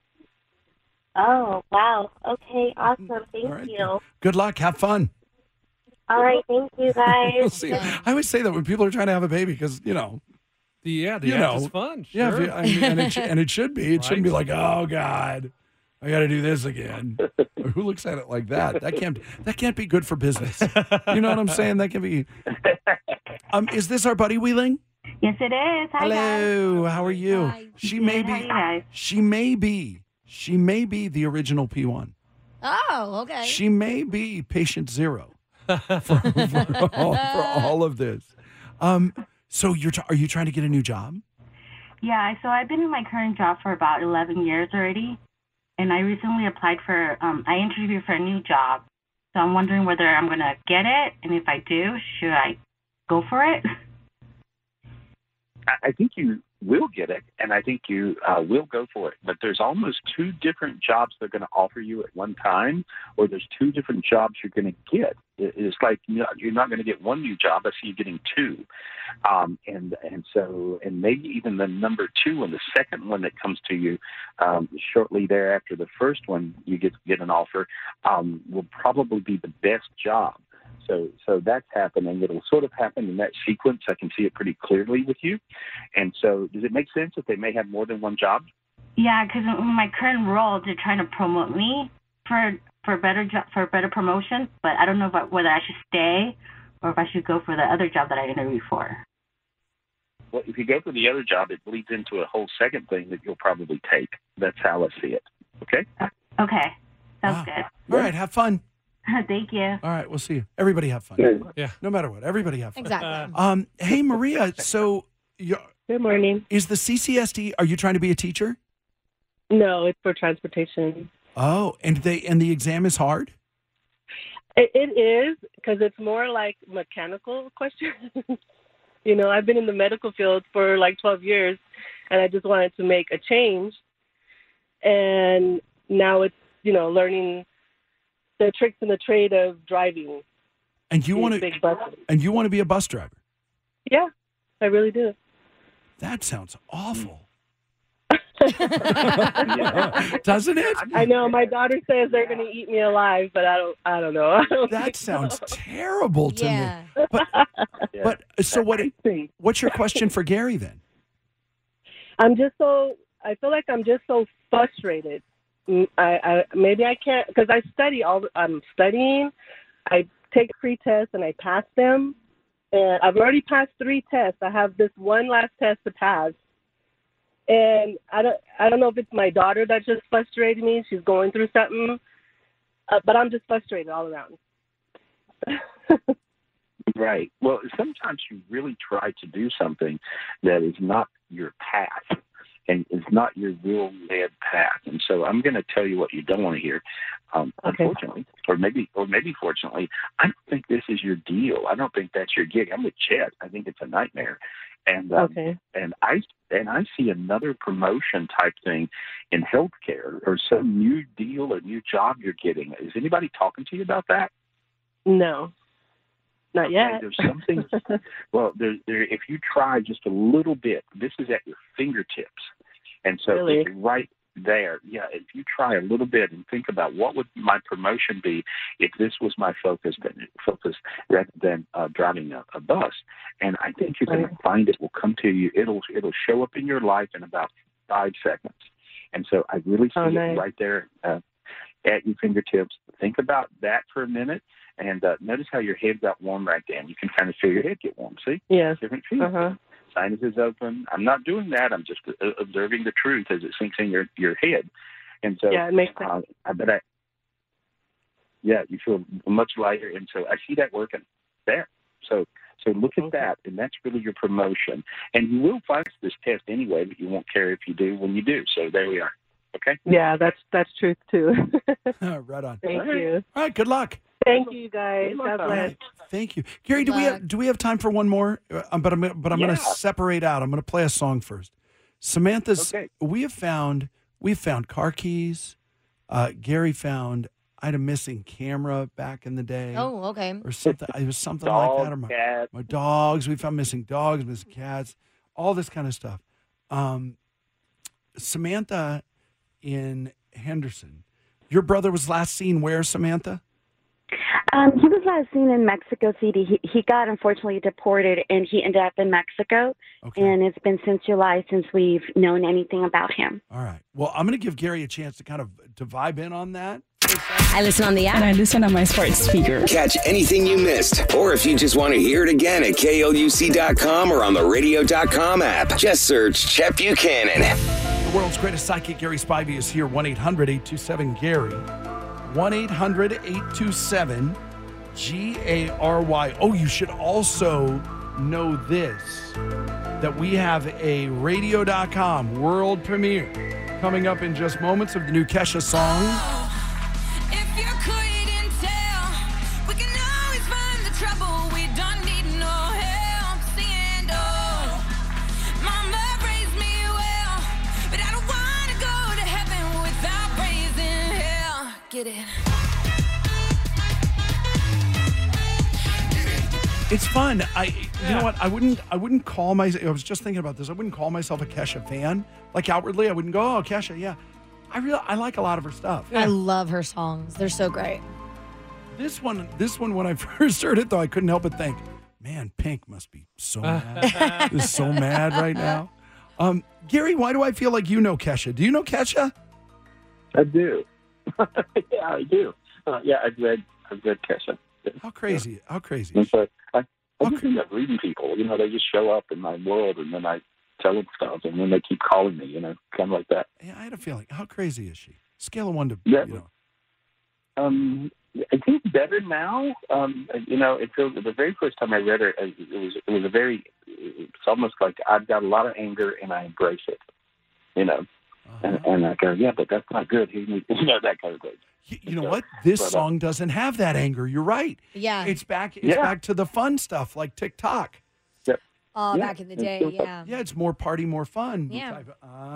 Oh, wow. Okay, awesome. Thank you. Good luck. Have fun. All right, thank you, guys. We'll see. I always say that when people are trying to have a baby because you know. The, yeah, the you act know, is fun. Yeah, if Sure. you- I mean, and, it, sh- and it should be. It shouldn't be like, oh God, I got to do this again. Who looks at it like that? That can't. That can't be good for business. You know what I'm saying? That can be. Um, is this our buddy Wheeling? Yes, it is. Hi, Hello. How are you? Hi. She Good. may How be. you guys? She may be. She may be the original P one. Oh, okay. She may be patient zero for, for, all, for all of this. Um, so you're t- are you trying to get a new job? Yeah, so I've been in my current job for about eleven years already, and I recently applied for, um, I interviewed for a new job. So I'm wondering whether I'm going to get it, and if I do, should I go for it? I I think you will get it, and I think you uh, will go for it. But there's almost two different jobs they're going to offer you at one time, or there's two different jobs you're going to get. It- It's like you know, you're not going to get one new job. I see you getting two, um, and and so and maybe even the number two and the second one that comes to you um, shortly thereafter the first one you get get an offer um, will probably be the best job. So, so that's happening. It'll sort of happen in that sequence. I can see it pretty clearly with you. And so, does it make sense that they may have more than one job? Yeah, because in my current role, they're trying to promote me for for better jo- for better promotion. But I don't know about whether I should stay or if I should go for the other job that I interviewed for. Well, if you go for the other job, it leads into a whole second thing that you'll probably take. That's how I see it. Okay? Okay. Sounds good. All right, have fun. Thank you. All right, we'll see you. Everybody have fun. Yeah. No matter what, everybody have fun. Exactly. Um, hey, Maria, so you're, Good morning. is the C C S D, are you trying to be a teacher? No, it's for transportation. Oh, and they and the exam is hard? It, it is because it's more like mechanical questions. You know, I've been in the medical field for like twelve years, and I just wanted to make a change. And now it's, you know, learning the tricks in the trade of driving. And you these want to big buses. and you want to be a bus driver? Yeah, I really do. That sounds awful. Doesn't it? I know. My daughter says they're going to eat me alive, but I don't. I don't know. I don't That think sounds so. terrible to Yeah. me. But, but so what? What's your question for Gary then? I'm just so. I feel like I'm just so frustrated. Mm, I, I maybe I can't because I study all. the- I'm studying. I take free tests and I pass them, and I've already passed three tests. I have this one last test to pass, and I don't. I don't know if it's my daughter that's just frustrating me. She's going through something, uh, but I'm just frustrated all around. Right. Well, sometimes you really try to do something that is not your path and is not your real led path. And so I'm going to tell you what you don't want to hear. Um, Okay. Unfortunately, or maybe, or maybe fortunately, I don't think this is your deal. I don't think that's your gig. I'm with Chet. I think it's a nightmare. And um, Okay. and I and I see another promotion type thing in healthcare or some new deal or new job you're getting. Is anybody talking to you about that? No, not Okay, yet. There's something. Well, there, there. If you try just a little bit, this is at your fingertips, and so Really? it's right there. Yeah, if you try a little bit and think about what would my promotion be if this was my focus, focus rather than uh, driving a, a bus, and I think you're going to find it will come to you. It'll it'll show up in your life in about five seconds, and so I really see Oh, it nice. right there uh, at your fingertips. Think about that for a minute. And uh, notice how your head got warm right then. You can kind of feel your head get warm. See? Yes. Different feelings. Uh-huh. Sinuses open. I'm not doing that. I'm just uh, observing the truth as it sinks in your, your head. And so, Yeah, it makes sense. uh, I bet I, yeah, you feel much lighter. And so I see that working there. So, so look at that. And that's really your promotion. And you will pass this test anyway, but you won't care if you do when you do. So there we are. Okay? Yeah, that's that's truth too. Right on. Thank All right. you. All right, good luck. Thank you, guys. God All bless. right, thank you, Gary. Do we have do we have time for one more? Uh, but I'm but I'm going Yeah. to separate out. I'm going to play a song first. Samantha's. Okay. We have found we found car keys. Uh, Gary found I had a missing camera back in the day. Oh, okay. Or something. It was something like that. Or Dog, my, cat. my dogs. We found missing dogs, missing cats, all this kind of stuff. Um, Samantha in Henderson. Your brother was last seen where, Samantha? Um, he was last seen in Mexico City. He, he got unfortunately deported, and he ended up in Mexico. And it's been since July since we've known anything about him. All right. Well, I'm going to give Gary a chance to kind of to vibe in on that. I listen on the app. And I listen on my smart speaker. Catch anything you missed, or if you just want to hear it again at K L U C dot com or on the radio dot com app, just search Chet Buchanan. The world's greatest psychic, Gary Spivey, is here. one eight hundred eight two seven Gary. one eight hundred eight two seven G A R Y. Oh, you should also know this, that we have a radio dot com world premiere coming up in just moments of the new Kesha song. If you couldn't tell, we can always find the trouble. We don't need no help. Singing, oh, Mama raised me well, but I don't want to go to heaven without praising hell. Get it? It's fun. I, you know what? I wouldn't. I wouldn't call myself. I was just thinking about this. I wouldn't call myself a Kesha fan. Like outwardly, I wouldn't go, "Oh, Kesha, yeah." I really, I like a lot of her stuff. I love her songs. They're so great. This one, this one, when I first heard it, though, I couldn't help but think, man, Pink must be so mad. Is so mad right now. Um, Gary, why do I feel like you know Kesha? Do you know Kesha? I do. yeah, I do. Uh, yeah, I've read, I've read Kesha. How crazy? How crazy? And so I, I just end up reading people. You know, they just show up in my world, and then I tell them stuff, and then they keep calling me. You know, kind of like that. Yeah, I had a feeling. How crazy is she? Scale of one to Yeah. you know. Um, I think better now. Um, you know, it feels the very first time I read her, it was it was a very. It's almost like I've got a lot of anger and I embrace it. You know, uh-huh. and, and I go, yeah, but that's not good. You know, that kind of thing. You, you know what? This but, uh, song doesn't have that anger. You're right. Yeah. It's back. It's Yeah. back to the fun stuff like TikTok. Oh, Yeah. back in the day, yeah. Yeah, it's more party, more fun. Yeah. Type of-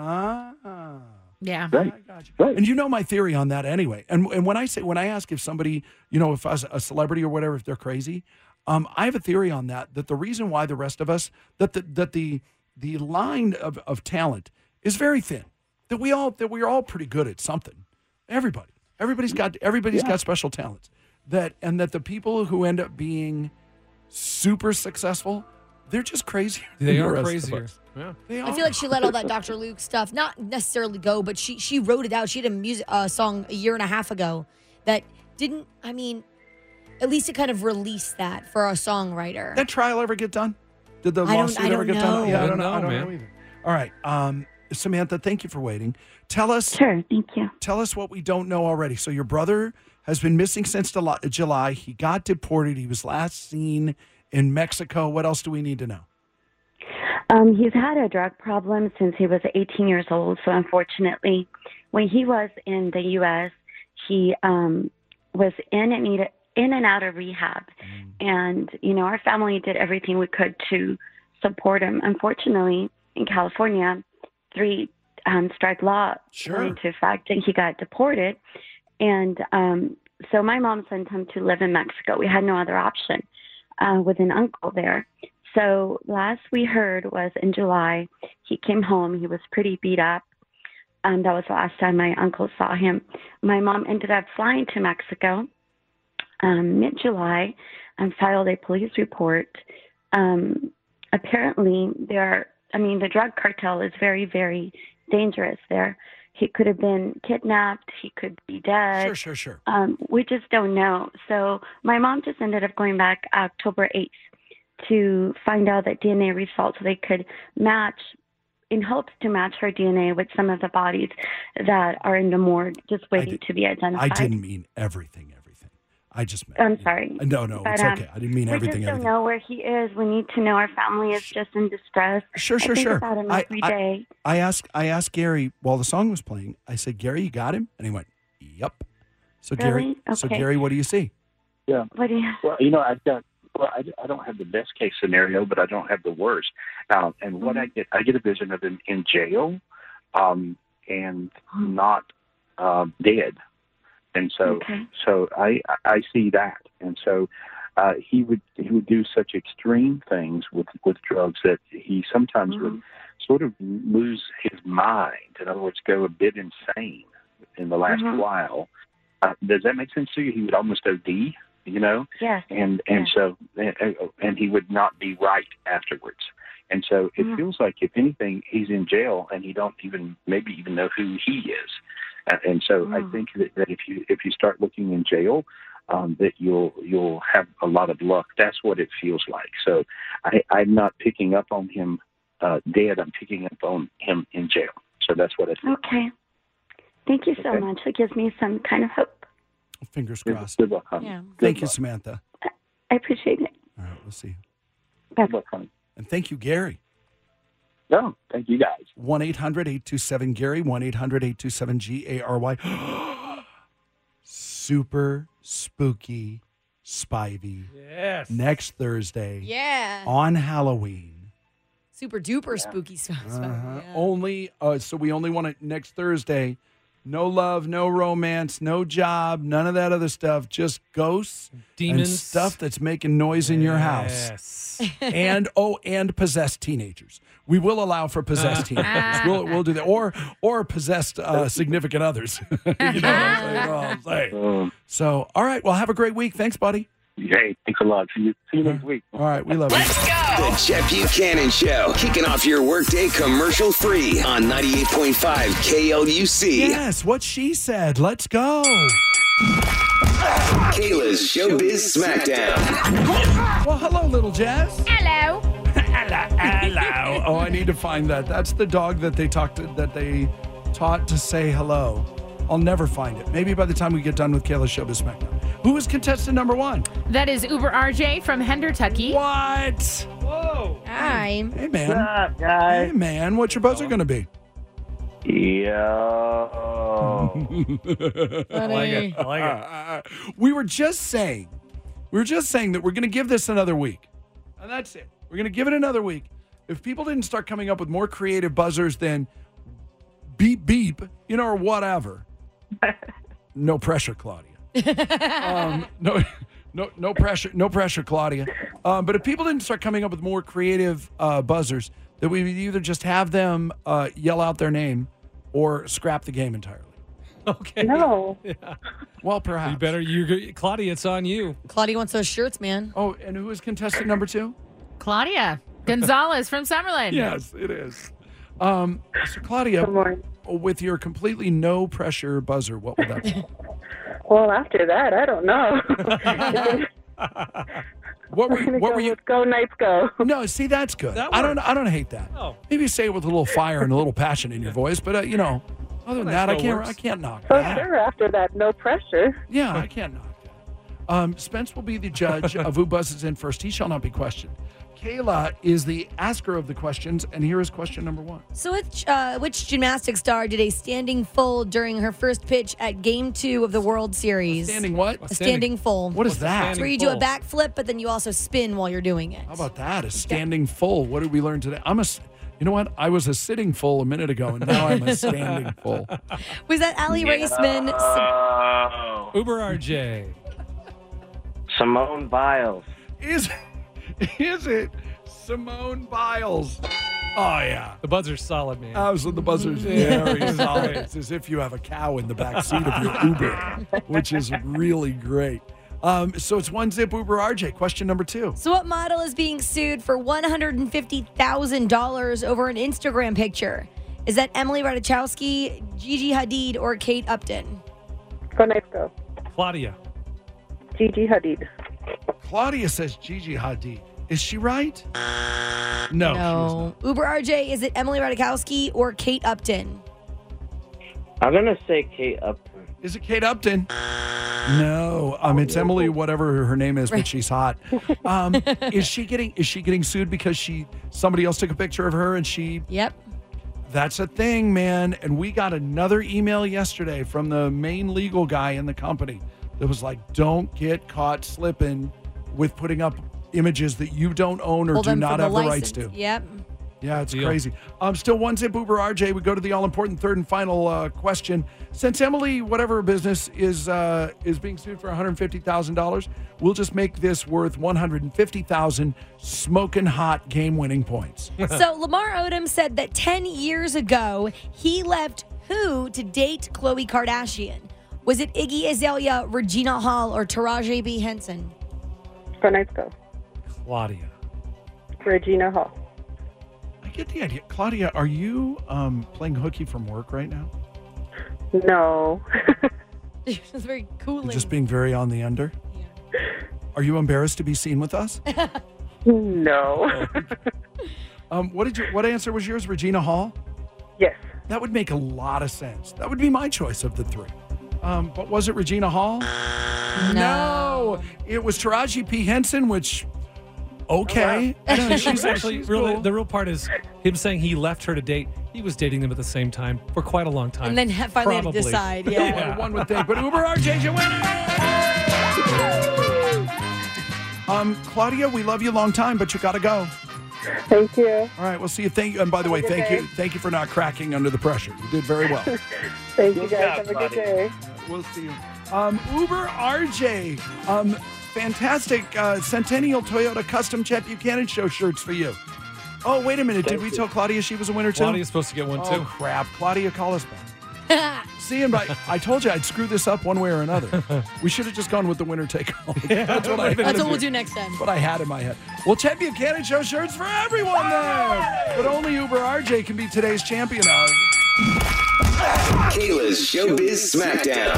ah. Yeah. Right. I got you. And you know my theory on that anyway. And and when I say when I ask if somebody, you know, if us a celebrity or whatever, if they're crazy, um, I have a theory on that. That the reason why the rest of us that the that the the line of, of talent is very thin. That we all that we're all pretty good at something. Everybody, everybody's got everybody's Yeah. got special talents. That and that the people who end up being super successful, they're just crazier. They than the are rest of crazier. us. Yeah. They I are. feel like she let all that Doctor Luke stuff not necessarily go, but she she wrote it out. She had a music uh, song a year and a half ago that didn't. I mean, at least it kind of released that for a songwriter. That trial ever get done? Did the I don't- lawsuit I ever don't get done? know. Yeah, I I don't don't know. I know, don't know man. either. All right, um, Samantha, thank you for waiting. Tell us. Sure, thank you. Tell us what we don't know already. So your brother has been missing since Juli- July. He got deported. He was last seen in Mexico. What else do we need to know? Um, he's had a drug problem since he was eighteen years old. So unfortunately, when he was in the U S, he um, was in and need, in and out of rehab. And, you know, our family did everything we could to support him. Unfortunately, in California, three um, strike law Sure. went into effect and he got deported. And um, so my mom sent him to live in Mexico. We had no other option uh, with an uncle there. So last we heard was in July, he came home. He was pretty beat up. Um, that was the last time my uncle saw him. My mom ended up flying to Mexico um, mid-July and filed a police report. Um, apparently, there are, I mean, the drug cartel is very, very dangerous there. He could have been kidnapped. He could be dead. Sure, sure, sure. Um, we just don't know. So my mom just ended up going back October eighth to find out that D N A results so they could match, in hopes to match her D N A with some of the bodies that are in the morgue just waiting to be I identified. didn't mean everything, everything. I just meant. I'm sorry. No, no, But, it's um, okay. I didn't mean we everything, just don't everything. know where he is. We need to know. Our family is just in distress. Sure, I sure, think sure. about him I- every I- day. I asked I asked Gary while the song was playing. I said, "Gary, you got him?" And he went, "Yep." So Gary, Really? so Okay. Gary, what do you see? Yeah. What do you? Well, you know, I've got. Well, I, I don't have the best case scenario, but I don't have the worst. Um, and what I get, I get a vision of him in jail, um, and not um, dead. And so, Okay. so I I see that, and so uh, he would he would do such extreme things with with drugs that he sometimes would sort of lose his mind. In other words, go a bit insane in the last Mhm. while. Uh, does that make sense to you? He would almost O D. You know, Yes. and and Yes. so and, and he would not be right afterwards, and so it Mhm. feels like if anything, he's in jail and he don't even maybe even know who he is, and, and so I Mhm. think that, that if you if you start looking in jail, um, that you'll you'll have a lot of luck. That's what it feels like. So I, I'm not picking up on him uh, dead. I'm picking up on him in jail. So that's what I think. Okay. Thank you so Okay. much. It gives me some kind of hope. Fingers crossed. Good luck, honey. Yeah. Thank you, Samantha. I appreciate it. All right, we'll see. Good luck, honey. And thank you, Gary. No, thank you guys. one eight hundred eight two seven Gary, one eight hundred eight two seven G A R Y. Super spooky Spivey. Yes. Next Thursday. Yeah. On Halloween. Super duper spooky stuff. Uh-huh. Only, uh, so we only want it next Thursday. No love, no romance, no job, none of that other stuff. Just ghosts, Demons. and stuff that's making noise in your house. Yes. And oh, and possessed teenagers. We will allow for possessed teenagers. We'll we'll do that, or or possessed uh, significant others. You know what I'm saying? Well, I'm saying. So, all right. Well, have a great week. Thanks, buddy. Hey, thanks a lot. See you, see you next week. All right, we love you. Let's go! The Chet Buchanan Show, kicking off your workday commercial free on ninety-eight point five K L U C. Yes, what she said. Let's go. Kayla's Showbiz Smackdown. Well, hello, little Jazz. Hello. hello, hello. Oh, I need to find that. That's the dog that they talked to, that they taught to say hello. I'll never find it. Maybe by the time we get done with Kayla's Showbiz Smackdown. Who is contestant number one? That is Uber R J from Hendertucky. What? Whoa. Hi. Hey, man. What's up, guys? Hey, man. What's your buzzer going to be? Yo. I like it. I like it. Uh, we were just saying, we were just saying that we're going to give this another week. And that's it. We're going to give it another week. If people didn't start coming up with more creative buzzers than beep, beep, you know, or whatever, no pressure, Claudia. um, no, no, no pressure, no pressure, Claudia. Um, but if people didn't start coming up with more creative uh, buzzers, that we would either just have them uh, yell out their name or scrap the game entirely. Okay. No. Yeah. Well, perhaps. You better, you, Claudia, it's on you. Claudia wants those shirts, man. Oh, and who is contestant number two? Claudia Gonzalez from Summerlin. Yes, it is. Um, so, Claudia, with your completely no pressure buzzer, what would that be? Well, after that, I don't know. What were, what go were you? With go Knights go. No, see, that's good. That I don't. I don't hate that. Oh. Maybe say it with a little fire and a little passion in your voice, but uh, you know, other than Well, that, I that can't. works. I can't knock So that. sure, after that, no pressure. Yeah, I can't knock that. Um, Spence will be the judge of who buzzes in first. He shall not be questioned. Kayla is the asker of the questions, and here is question number one. So, which uh, which gymnastics star did a standing full during her first pitch at Game Two of the World Series? Standing what? A standing full. What is that? It's where you do a backflip, but then you also spin while you're doing it. How about that? A standing full. What did we learn today? I'm a. You know what? I was a sitting full a minute ago, and now I'm a standing full. Was that Allie Raceman? Oh. Uber R J. Simone Biles. Is is it Simone Biles? Oh yeah, The buzzer's solid, man. I was with the buzzers very solid. It's as if you have a cow in the back seat of your Uber, which is really great. Um, so it's one zip Uber R J. Question number two. So, what model is being sued for one hundred fifty thousand dollars over an Instagram picture? Is that Emily Ratajkowski, Gigi Hadid, or Kate Upton? Go Knights go. Claudia. Gigi Hadid. Claudia says Gigi Hadid. Is she right? No. No. Uber R J, is it Emily Ratajkowski or Kate Upton? I'm going to say Kate Upton. Is it Kate Upton? No. Um, it's Emily, whatever her name is, but she's hot. Um, is she getting is she getting sued because she somebody else took a picture of her and she? Yep. That's a thing, man. And we got another email yesterday from the main legal guy in the company that was like, "Don't get caught slipping with putting up images that you don't own or Pull do them not from have the the rights license. to." Yep. Yeah, it's Deal. crazy. Um, still one zip Uber R J. We go to the all-important third and final uh, question. Since Emily, whatever her business, is uh, is being sued for one hundred fifty thousand dollars, we'll just make this worth one hundred fifty thousand smoking hot game-winning points. So Lamar Odom said that ten years ago, he left who to date Khloe Kardashian? Was it Iggy Azalea, Regina Hall, or Taraji B. Henson? Go Knights go. Claudia. Regina Hall. I get the idea. Claudia, are you um, playing hooky from work right now? No. It was very cool. You're just being very on the under? Yeah. Are you embarrassed to be seen with us? No. um, what did you? What answer was yours, Regina Hall? Yes. That would make a lot of sense. That would be my choice of the three. Um, but was it Regina Hall? No. No. It was Taraji P. Henson, which, okay. No, Yeah, she's actually she's real, cool. the real part is him saying he left her to date. He was dating them at the same time for quite a long time. And then finally had to Probably. decide. Yeah. Yeah, one would think. But Uber R J's your winner. Um, Claudia, we love you a long time, but you got to go. Thank you. All right, we'll see you. Thank you. And by the way, Have a good thank day. you. Thank you for not cracking under the pressure. You did very well. Thank you, Good guys. job, Have a buddy. good day. We'll see you. Um, Uber R J, um, fantastic uh, Centennial Toyota Custom Chet Buchanan Show shirts for you. Oh, wait a minute. Did we tell Claudia she was a winner, too? Claudia's supposed to get one, oh, too. crap. Claudia, call us back. See, and I, I told you I'd screw this up one way or another. We should have just gone with the winner take all. That's what I That's what we'll do next time. That's what I had in my head. Well, Chet Buchanan Show shirts for everyone there. But only Uber R J can be today's champion of Kayla's Showbiz Smackdown.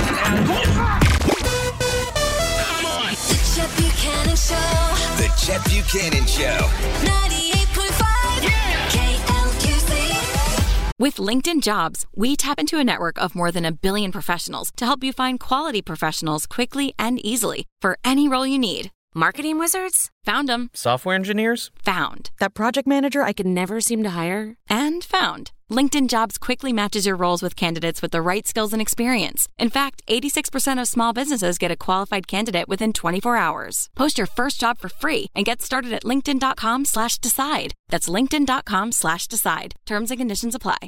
The Chet Buchanan Show. The Chet Buchanan Show. ninety-eight point five K L U C. With LinkedIn Jobs, we tap into a network of more than a billion professionals to help you find quality professionals quickly and easily for any role you need. Marketing wizards? Found them. Software engineers? Found. That project manager I could never seem to hire? And found. LinkedIn Jobs quickly matches your roles with candidates with the right skills and experience. In fact, eighty-six percent of small businesses get a qualified candidate within twenty-four hours. Post your first job for free and get started at linkedin.com slash decide. That's linkedin.com slash decide. Terms and conditions apply.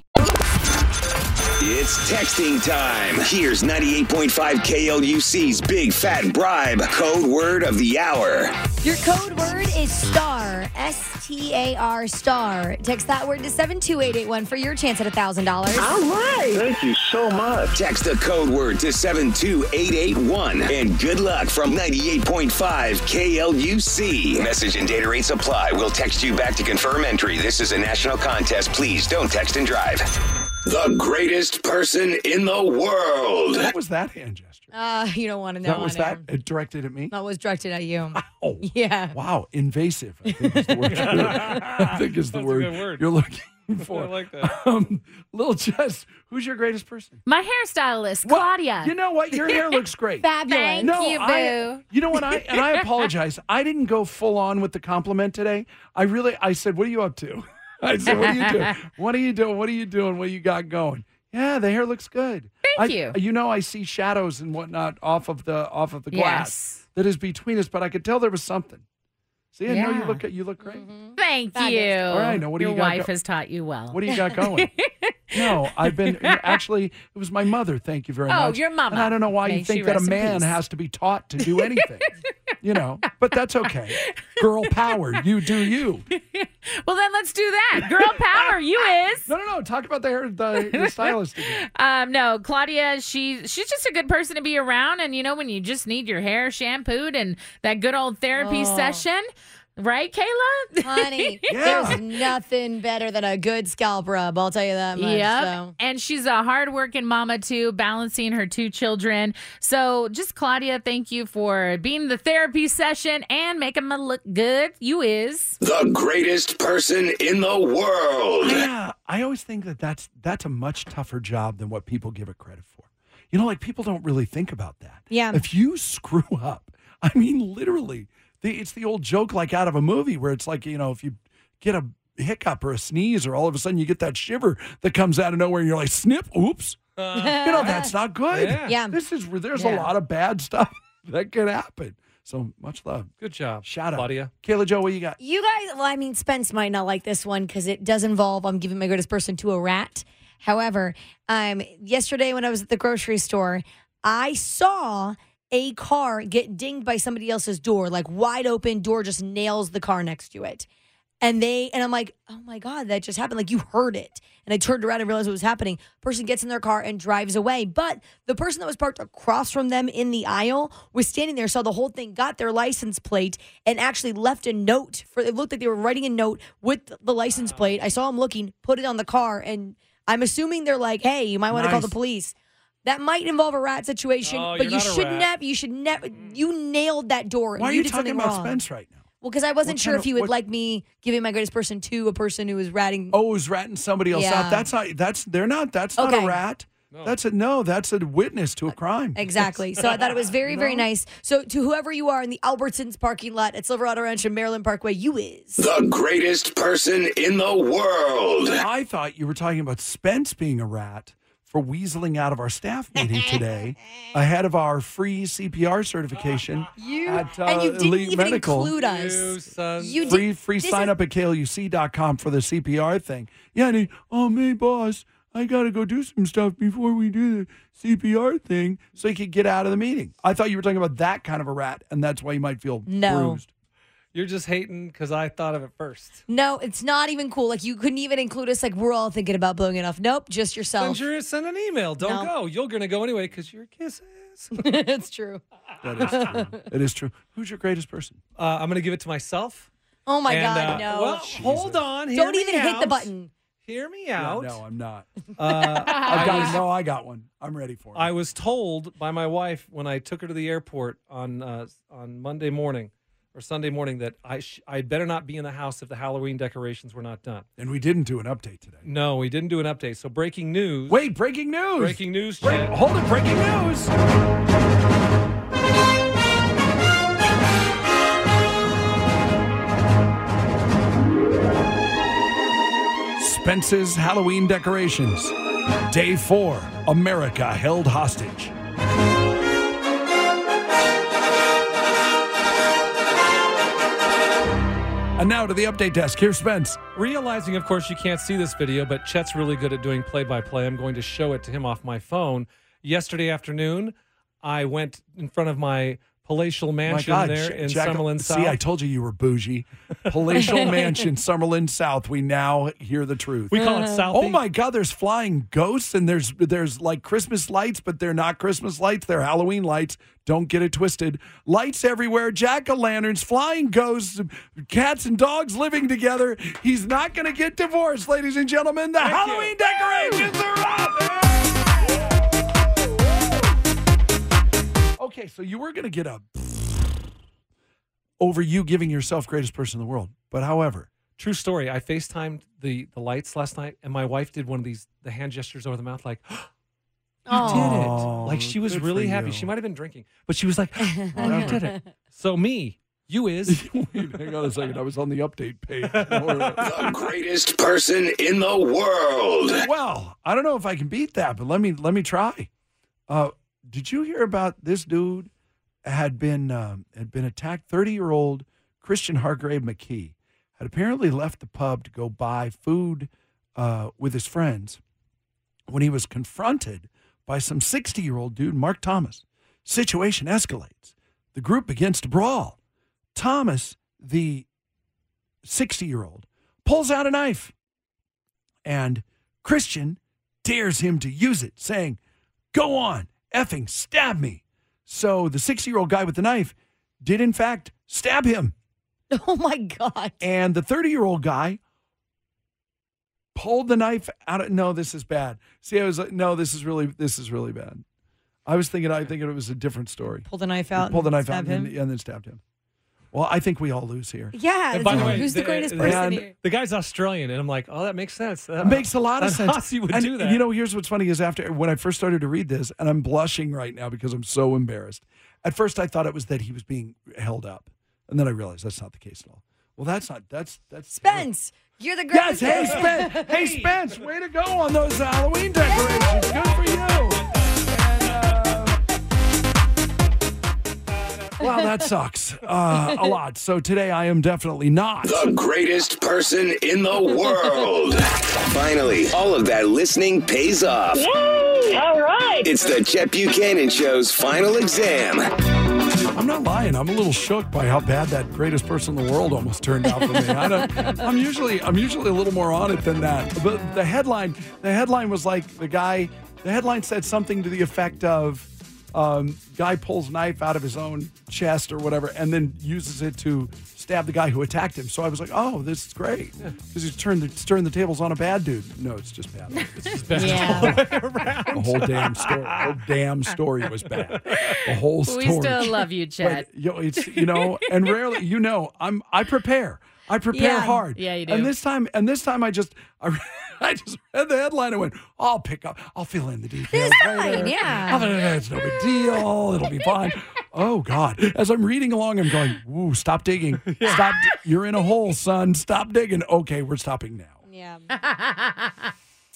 It's texting time. Here's ninety-eight point five K L U C's Big Fat Bribe code word of the hour. Your code word is STAR. S T A R STAR. Text that word to seven two eight eight one for your chance at one thousand dollars. All right. Thank you so much. Text the code word to seven two eight eight one. And good luck from ninety-eight point five K L U C. Message and data rates apply. We'll text you back to confirm entry. This is a national contest. Please don't text and drive. The greatest person in the world. What was that hand gesture? Uh, you don't want to know. That was on that air. it directed at me? That was directed at you. Oh. Yeah. Wow, invasive, I think is the word. I think is the That's a word, good word. you're looking for. I like that. Um, Little Jess, who's your greatest person? My hairstylist, Claudia. You know what? Your hair looks great. Fabulous. Thank No, you, boo. I, you know what? I and I apologize. I didn't go full on with the compliment today. I really, I said, "What are you up to?" I said, "What are you doing? What are you doing? What are you doing? What you got going?" Yeah, the hair looks good. Thank I, you. You know, I see shadows and whatnot off of the off of the glass Yes. that is between us, but I could tell there was something. See, I know you Yeah. look you look great. Thank Fabulous. you. All right, now what do Your you got wife go- has taught you well. What do you got going? No, I've been actually. It was my mother. Thank you very Oh, much. your mama. And I don't know why May you she think that a rest in man peace. has to be taught to do anything. You know, but that's okay. Girl power. You do you. Well, then let's do that. Girl power, you is. No, no, no. Talk about the hair, the, the stylist again. Um, no, Claudia, she she's just a good person to be around. And you know, when you just need your hair shampooed and that good old therapy Oh. session, right, Kayla? Honey, Yeah. there's nothing better than a good scalp rub. I'll tell you that much. Yep. So. And she's a hardworking mama too, balancing her two children. So just Claudia, thank you for being the therapy session and making me look good. You is. The greatest person in the world. Yeah, I always think that that's that's a much tougher job than what people give it credit for. You know, like people don't really think about that. Yeah. If you screw up, I mean, literally, the, it's the old joke like out of a movie where it's like, you know, if you get a hiccup or a sneeze or all of a sudden you get that shiver that comes out of nowhere and you're like, snip, oops. you know, that's not good. Yeah. Yeah. This is, there's Yeah. a lot of bad stuff that can happen. So much love. Good job. Shout out. Claudia. Kayla Joe, what you got? You guys, well, I mean, Spence might not like this one because it does involve I'm giving my greatest person to a rat. However, um, yesterday when I was at the grocery store, I saw a car get dinged by somebody else's door, like wide open door just nails the car next to it. And they, and I'm like, oh my God, that just happened. Like you heard it. And I turned around and realized what was happening. Person gets in their car and drives away. But the person that was parked across from them in the aisle was standing there, saw the whole thing, got their license plate, and actually left a note for, it looked like they were writing a note with the license plate. I saw them looking, put it on the car. And I'm assuming they're like, hey, you might want to call Nice. the police. That might involve a rat situation, Oh, but you're you not a should rat. never, you should never, you nailed that door. Why are you you did talking something about wrong. Spence right now? Well, because I wasn't What sure kind if you of- would what- like me giving my greatest person to a person who was ratting. Oh, who's ratting somebody else Yeah. out? That's not. That's they're not. That's not Okay. a rat. That's a no. That's a witness to a crime. Exactly. So I thought it was very, very No. nice. So to whoever you are in the Albertsons parking lot at Silverado Ranch and Maryland Parkway, you is. The greatest person in the world. I thought you were talking about Spence being a rat for weaseling out of our staff meeting today ahead of our free C P R certification You at uh, and you didn't Elite even Medical. include us. You son. You free did, free this sign is- up at K L U C dot com for the C P R thing. Yeah, and he, oh, me, boss, I got to go do some stuff before we do the C P R thing so he could get out of the meeting. I thought you were talking about that kind of a rat, and that's why you might feel No. bruised. You're just hating because I thought of it first. No, it's not even cool. Like you couldn't even include us. Like we're all thinking about blowing it off. Nope, just yourself. Send, your, send an email. Don't No. go. You're going to go anyway because you're kisses. It's true. That is true. It is true. Who's your greatest person? Uh, I'm going to give it to myself. Oh my And, God, uh, no. Well, hold on. Hear Don't me even hit the out. button. Hear me Yeah, out. no, I'm not. Uh, I've I got was- no, I got one. I'm ready for it. I was told by my wife when I took her to the airport on uh, on Monday morning or Sunday morning that I sh- I better not be in the house if the Halloween decorations were not done. And we didn't do an update today. No, we didn't do an update. So breaking news. Wait, breaking news. Breaking news. Break- Chet. hold it, breaking news. Spence's Halloween decorations. Day four, America held hostage. And now to the update desk. Here's Spence. Realizing, of course, you can't see this video, but Chet's really good at doing play-by-play. I'm going to show it to him off my phone. Yesterday afternoon, I went in front of my palatial mansion My God, there J- in Jack- Summerlin See, South. I told you you were bougie. Palatial Mansion, Summerlin South. We now hear the truth. We call it South. Oh my God! There's flying ghosts and there's there's like Christmas lights, but they're not Christmas lights. They're Halloween lights. Don't get it twisted. Lights everywhere. Jack o' lanterns, flying ghosts, cats and dogs living together. He's not going to get divorced, ladies and gentlemen. The Thank Halloween you. decorations are up. Okay, so you were going to get a over you giving yourself greatest person in the world, but however. True story. I FaceTimed the the lights last night, and my wife did one of these the hand gestures over the mouth, like, "You Oh, did it!" Like she was good for really happy. you. She might have been drinking, but she was like, "Oh, you did it." So me, you is. Wait, hang on a second. I was on the update page. The greatest person in the world. Well, I don't know if I can beat that, but let me let me try. Uh, did you hear about this dude had been um, had been attacked? thirty-year-old Christian Hargrave McKee had apparently left the pub to go buy food uh, with his friends when he was confronted by some sixty-year-old dude, Mark Thomas. Situation escalates. The group begins to brawl. Thomas, the sixty-year-old, pulls out a knife, and Christian dares him to use it, saying, "Go on, effing stab me." So the sixty-year-old guy with the knife did, in fact, stab him. Oh, my God. And the thirty-year-old guy pulled the knife out of, no, this is bad. See, I was like, no, this is really, this is really bad. I was thinking, I think it was a different story. Pull the knife out. Pulled the and knife stab out and, him. and then stabbed him. Well, I think we all lose here. Yeah. And by the way, who's the, the- greatest the- person and- here? The guy's Australian, and I'm like, oh, that makes sense. That It makes a lot of sense. Aussie would and, do that. You know, here's what's funny is after when I first started to read this, and I'm blushing right now because I'm so embarrassed. At first, I thought it was that he was being held up, and then I realized that's not the case at all. Well, that's not. That's that's Spence, you're the Yes, greatest. hey person. Spence, hey Spence, way to go on those Halloween decorations. Good for you. And, uh, well, that sucks uh, a lot. So today I am definitely not The greatest person in the world. Finally, all of that listening pays off. Yay! All right. It's the Chet Buchanan Show's final exam. I'm not lying. I'm a little shook by how bad that greatest person in the world almost turned out for me. I don't, I'm usually I'm usually a little more on it than that. But the headline the headline was like the guy. The headline said something to the effect of, um, "Guy pulls knife out of his own chest or whatever, and then uses it to stab the guy who attacked him." So I was like, "Oh, this is great," because he's turned the turned the tables on a bad dude. No, it's just bad. It's just bad. Yeah. The whole damn story. The whole damn story was bad. The whole story. We still love you, Chet. But, you know, it's you know, and rarely, you know, I'm I prepare. I prepare Yeah. hard. Yeah, you do. And this time, and this time, I just I, I just read the headline and went, I'll pick up, I'll fill in the details. It's fine, later. yeah. I'll- It's no big deal. It'll be fine. Oh God! As I'm reading along, I'm going, "Ooh, stop digging! Stop! You're in a hole, son. Stop digging." Okay, we're stopping now. Yeah.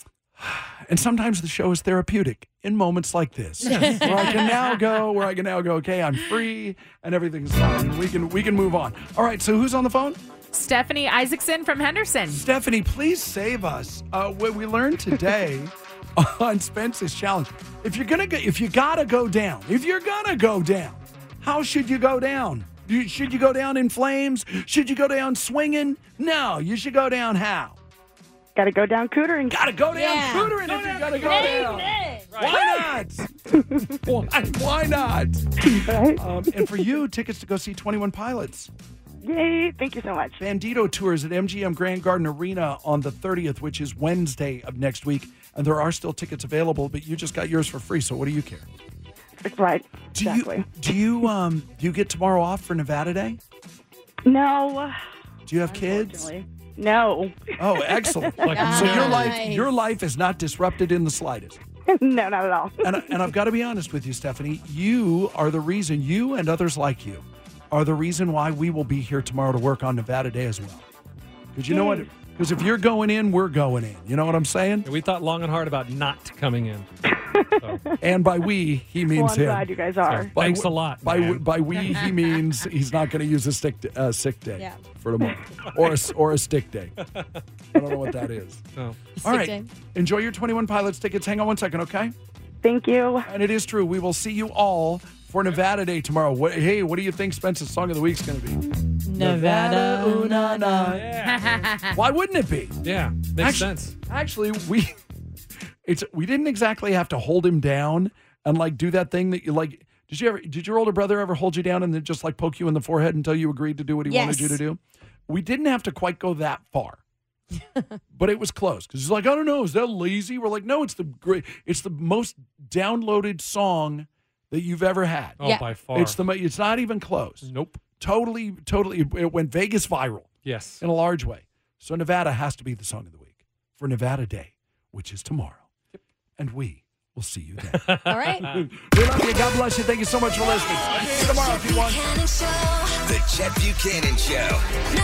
And sometimes the show is therapeutic in moments like this, where I can now go, where I can now go, okay, I'm free and everything's fine. We can we can move on. All right, so who's on the phone? Stephanie Isaacson from Henderson. Stephanie, please save us. Uh, what we learned today on Spence's challenge. If you're gonna go, if you gotta go down, if you're gonna go down, how should you go down? You, should you go down in flames? Should you go down swinging? No, you should go down how? Got to go down cootering. Got to go down Yeah. cootering if you got to go down. Why not? why, why not? Right? Um, and for you, tickets to go see twenty-one Pilots. Yay, thank you so much. Bandito tours at M G M Grand Garden Arena on the thirtieth, which is Wednesday of next week. And there are still tickets available, but you just got yours for free, so what do you care? Right, Do exactly. you do you um do you get tomorrow off for Nevada Day? No. Do you have kids? Unfortunately. No. Oh, excellent. so your life your life is not disrupted in the slightest. No, not at all. and, I- and I've got to be honest with you, Stephanie. You are the reason, you and others like you, are the reason why we will be here tomorrow to work on Nevada Day as well. Because you know what? Because if you're going in, we're going in. You know what I'm saying? We thought long and hard about not coming in. And by we, he means Well, I'm him. glad you guys are. So, thanks a lot, By man. by we, he means he's not going to use a sick uh, sick day Yeah. for tomorrow, or a, s- or a stick day. I don't know what that is. Oh. All Sick right, day. enjoy your twenty-one Pilots tickets. Hang on one second, okay? Thank you. And it is true. We will see you all for Nevada Day tomorrow. What, hey, what do you think Spence's song of the week is going to be? Nevada, ooh, na, na. Why wouldn't it be? Yeah, makes Actu- sense. Actually, we it's we didn't exactly have to hold him down and like do that thing that you like. Did you ever? Did your older brother ever hold you down and then just like poke you in the forehead until you agreed to do what he wanted you to Yes. do? We didn't have to quite go that far. But it was close because he's like, I don't know, is that lazy? We're like, no, it's the great, it's the most downloaded song that you've ever had. Oh, Yeah. by far. It's the mo- it's not even close. Nope. Totally, totally. It went Vegas viral Yes. in a large way. So Nevada has to be the song of the week for Nevada Day, which is tomorrow. And we will see you then. All right. We love you. God bless you. Thank you so much for listening. See you tomorrow if you want. The Chet Buchanan Show.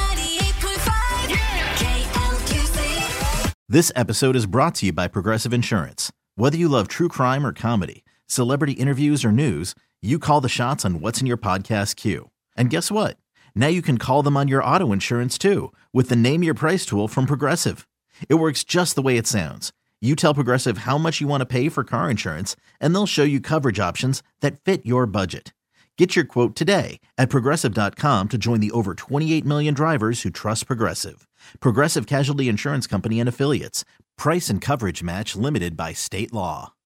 This episode is brought to you by Progressive Insurance. Whether you love true crime or comedy, celebrity interviews or news, you call the shots on what's in your podcast queue. And guess what? Now you can call them on your auto insurance too with the Name Your Price tool from Progressive. It works just the way it sounds. You tell Progressive how much you want to pay for car insurance, and they'll show you coverage options that fit your budget. Get your quote today at Progressive dot com to join the over twenty-eight million drivers who trust Progressive. Progressive Casualty Insurance Company and Affiliates. Price and coverage match limited by state law.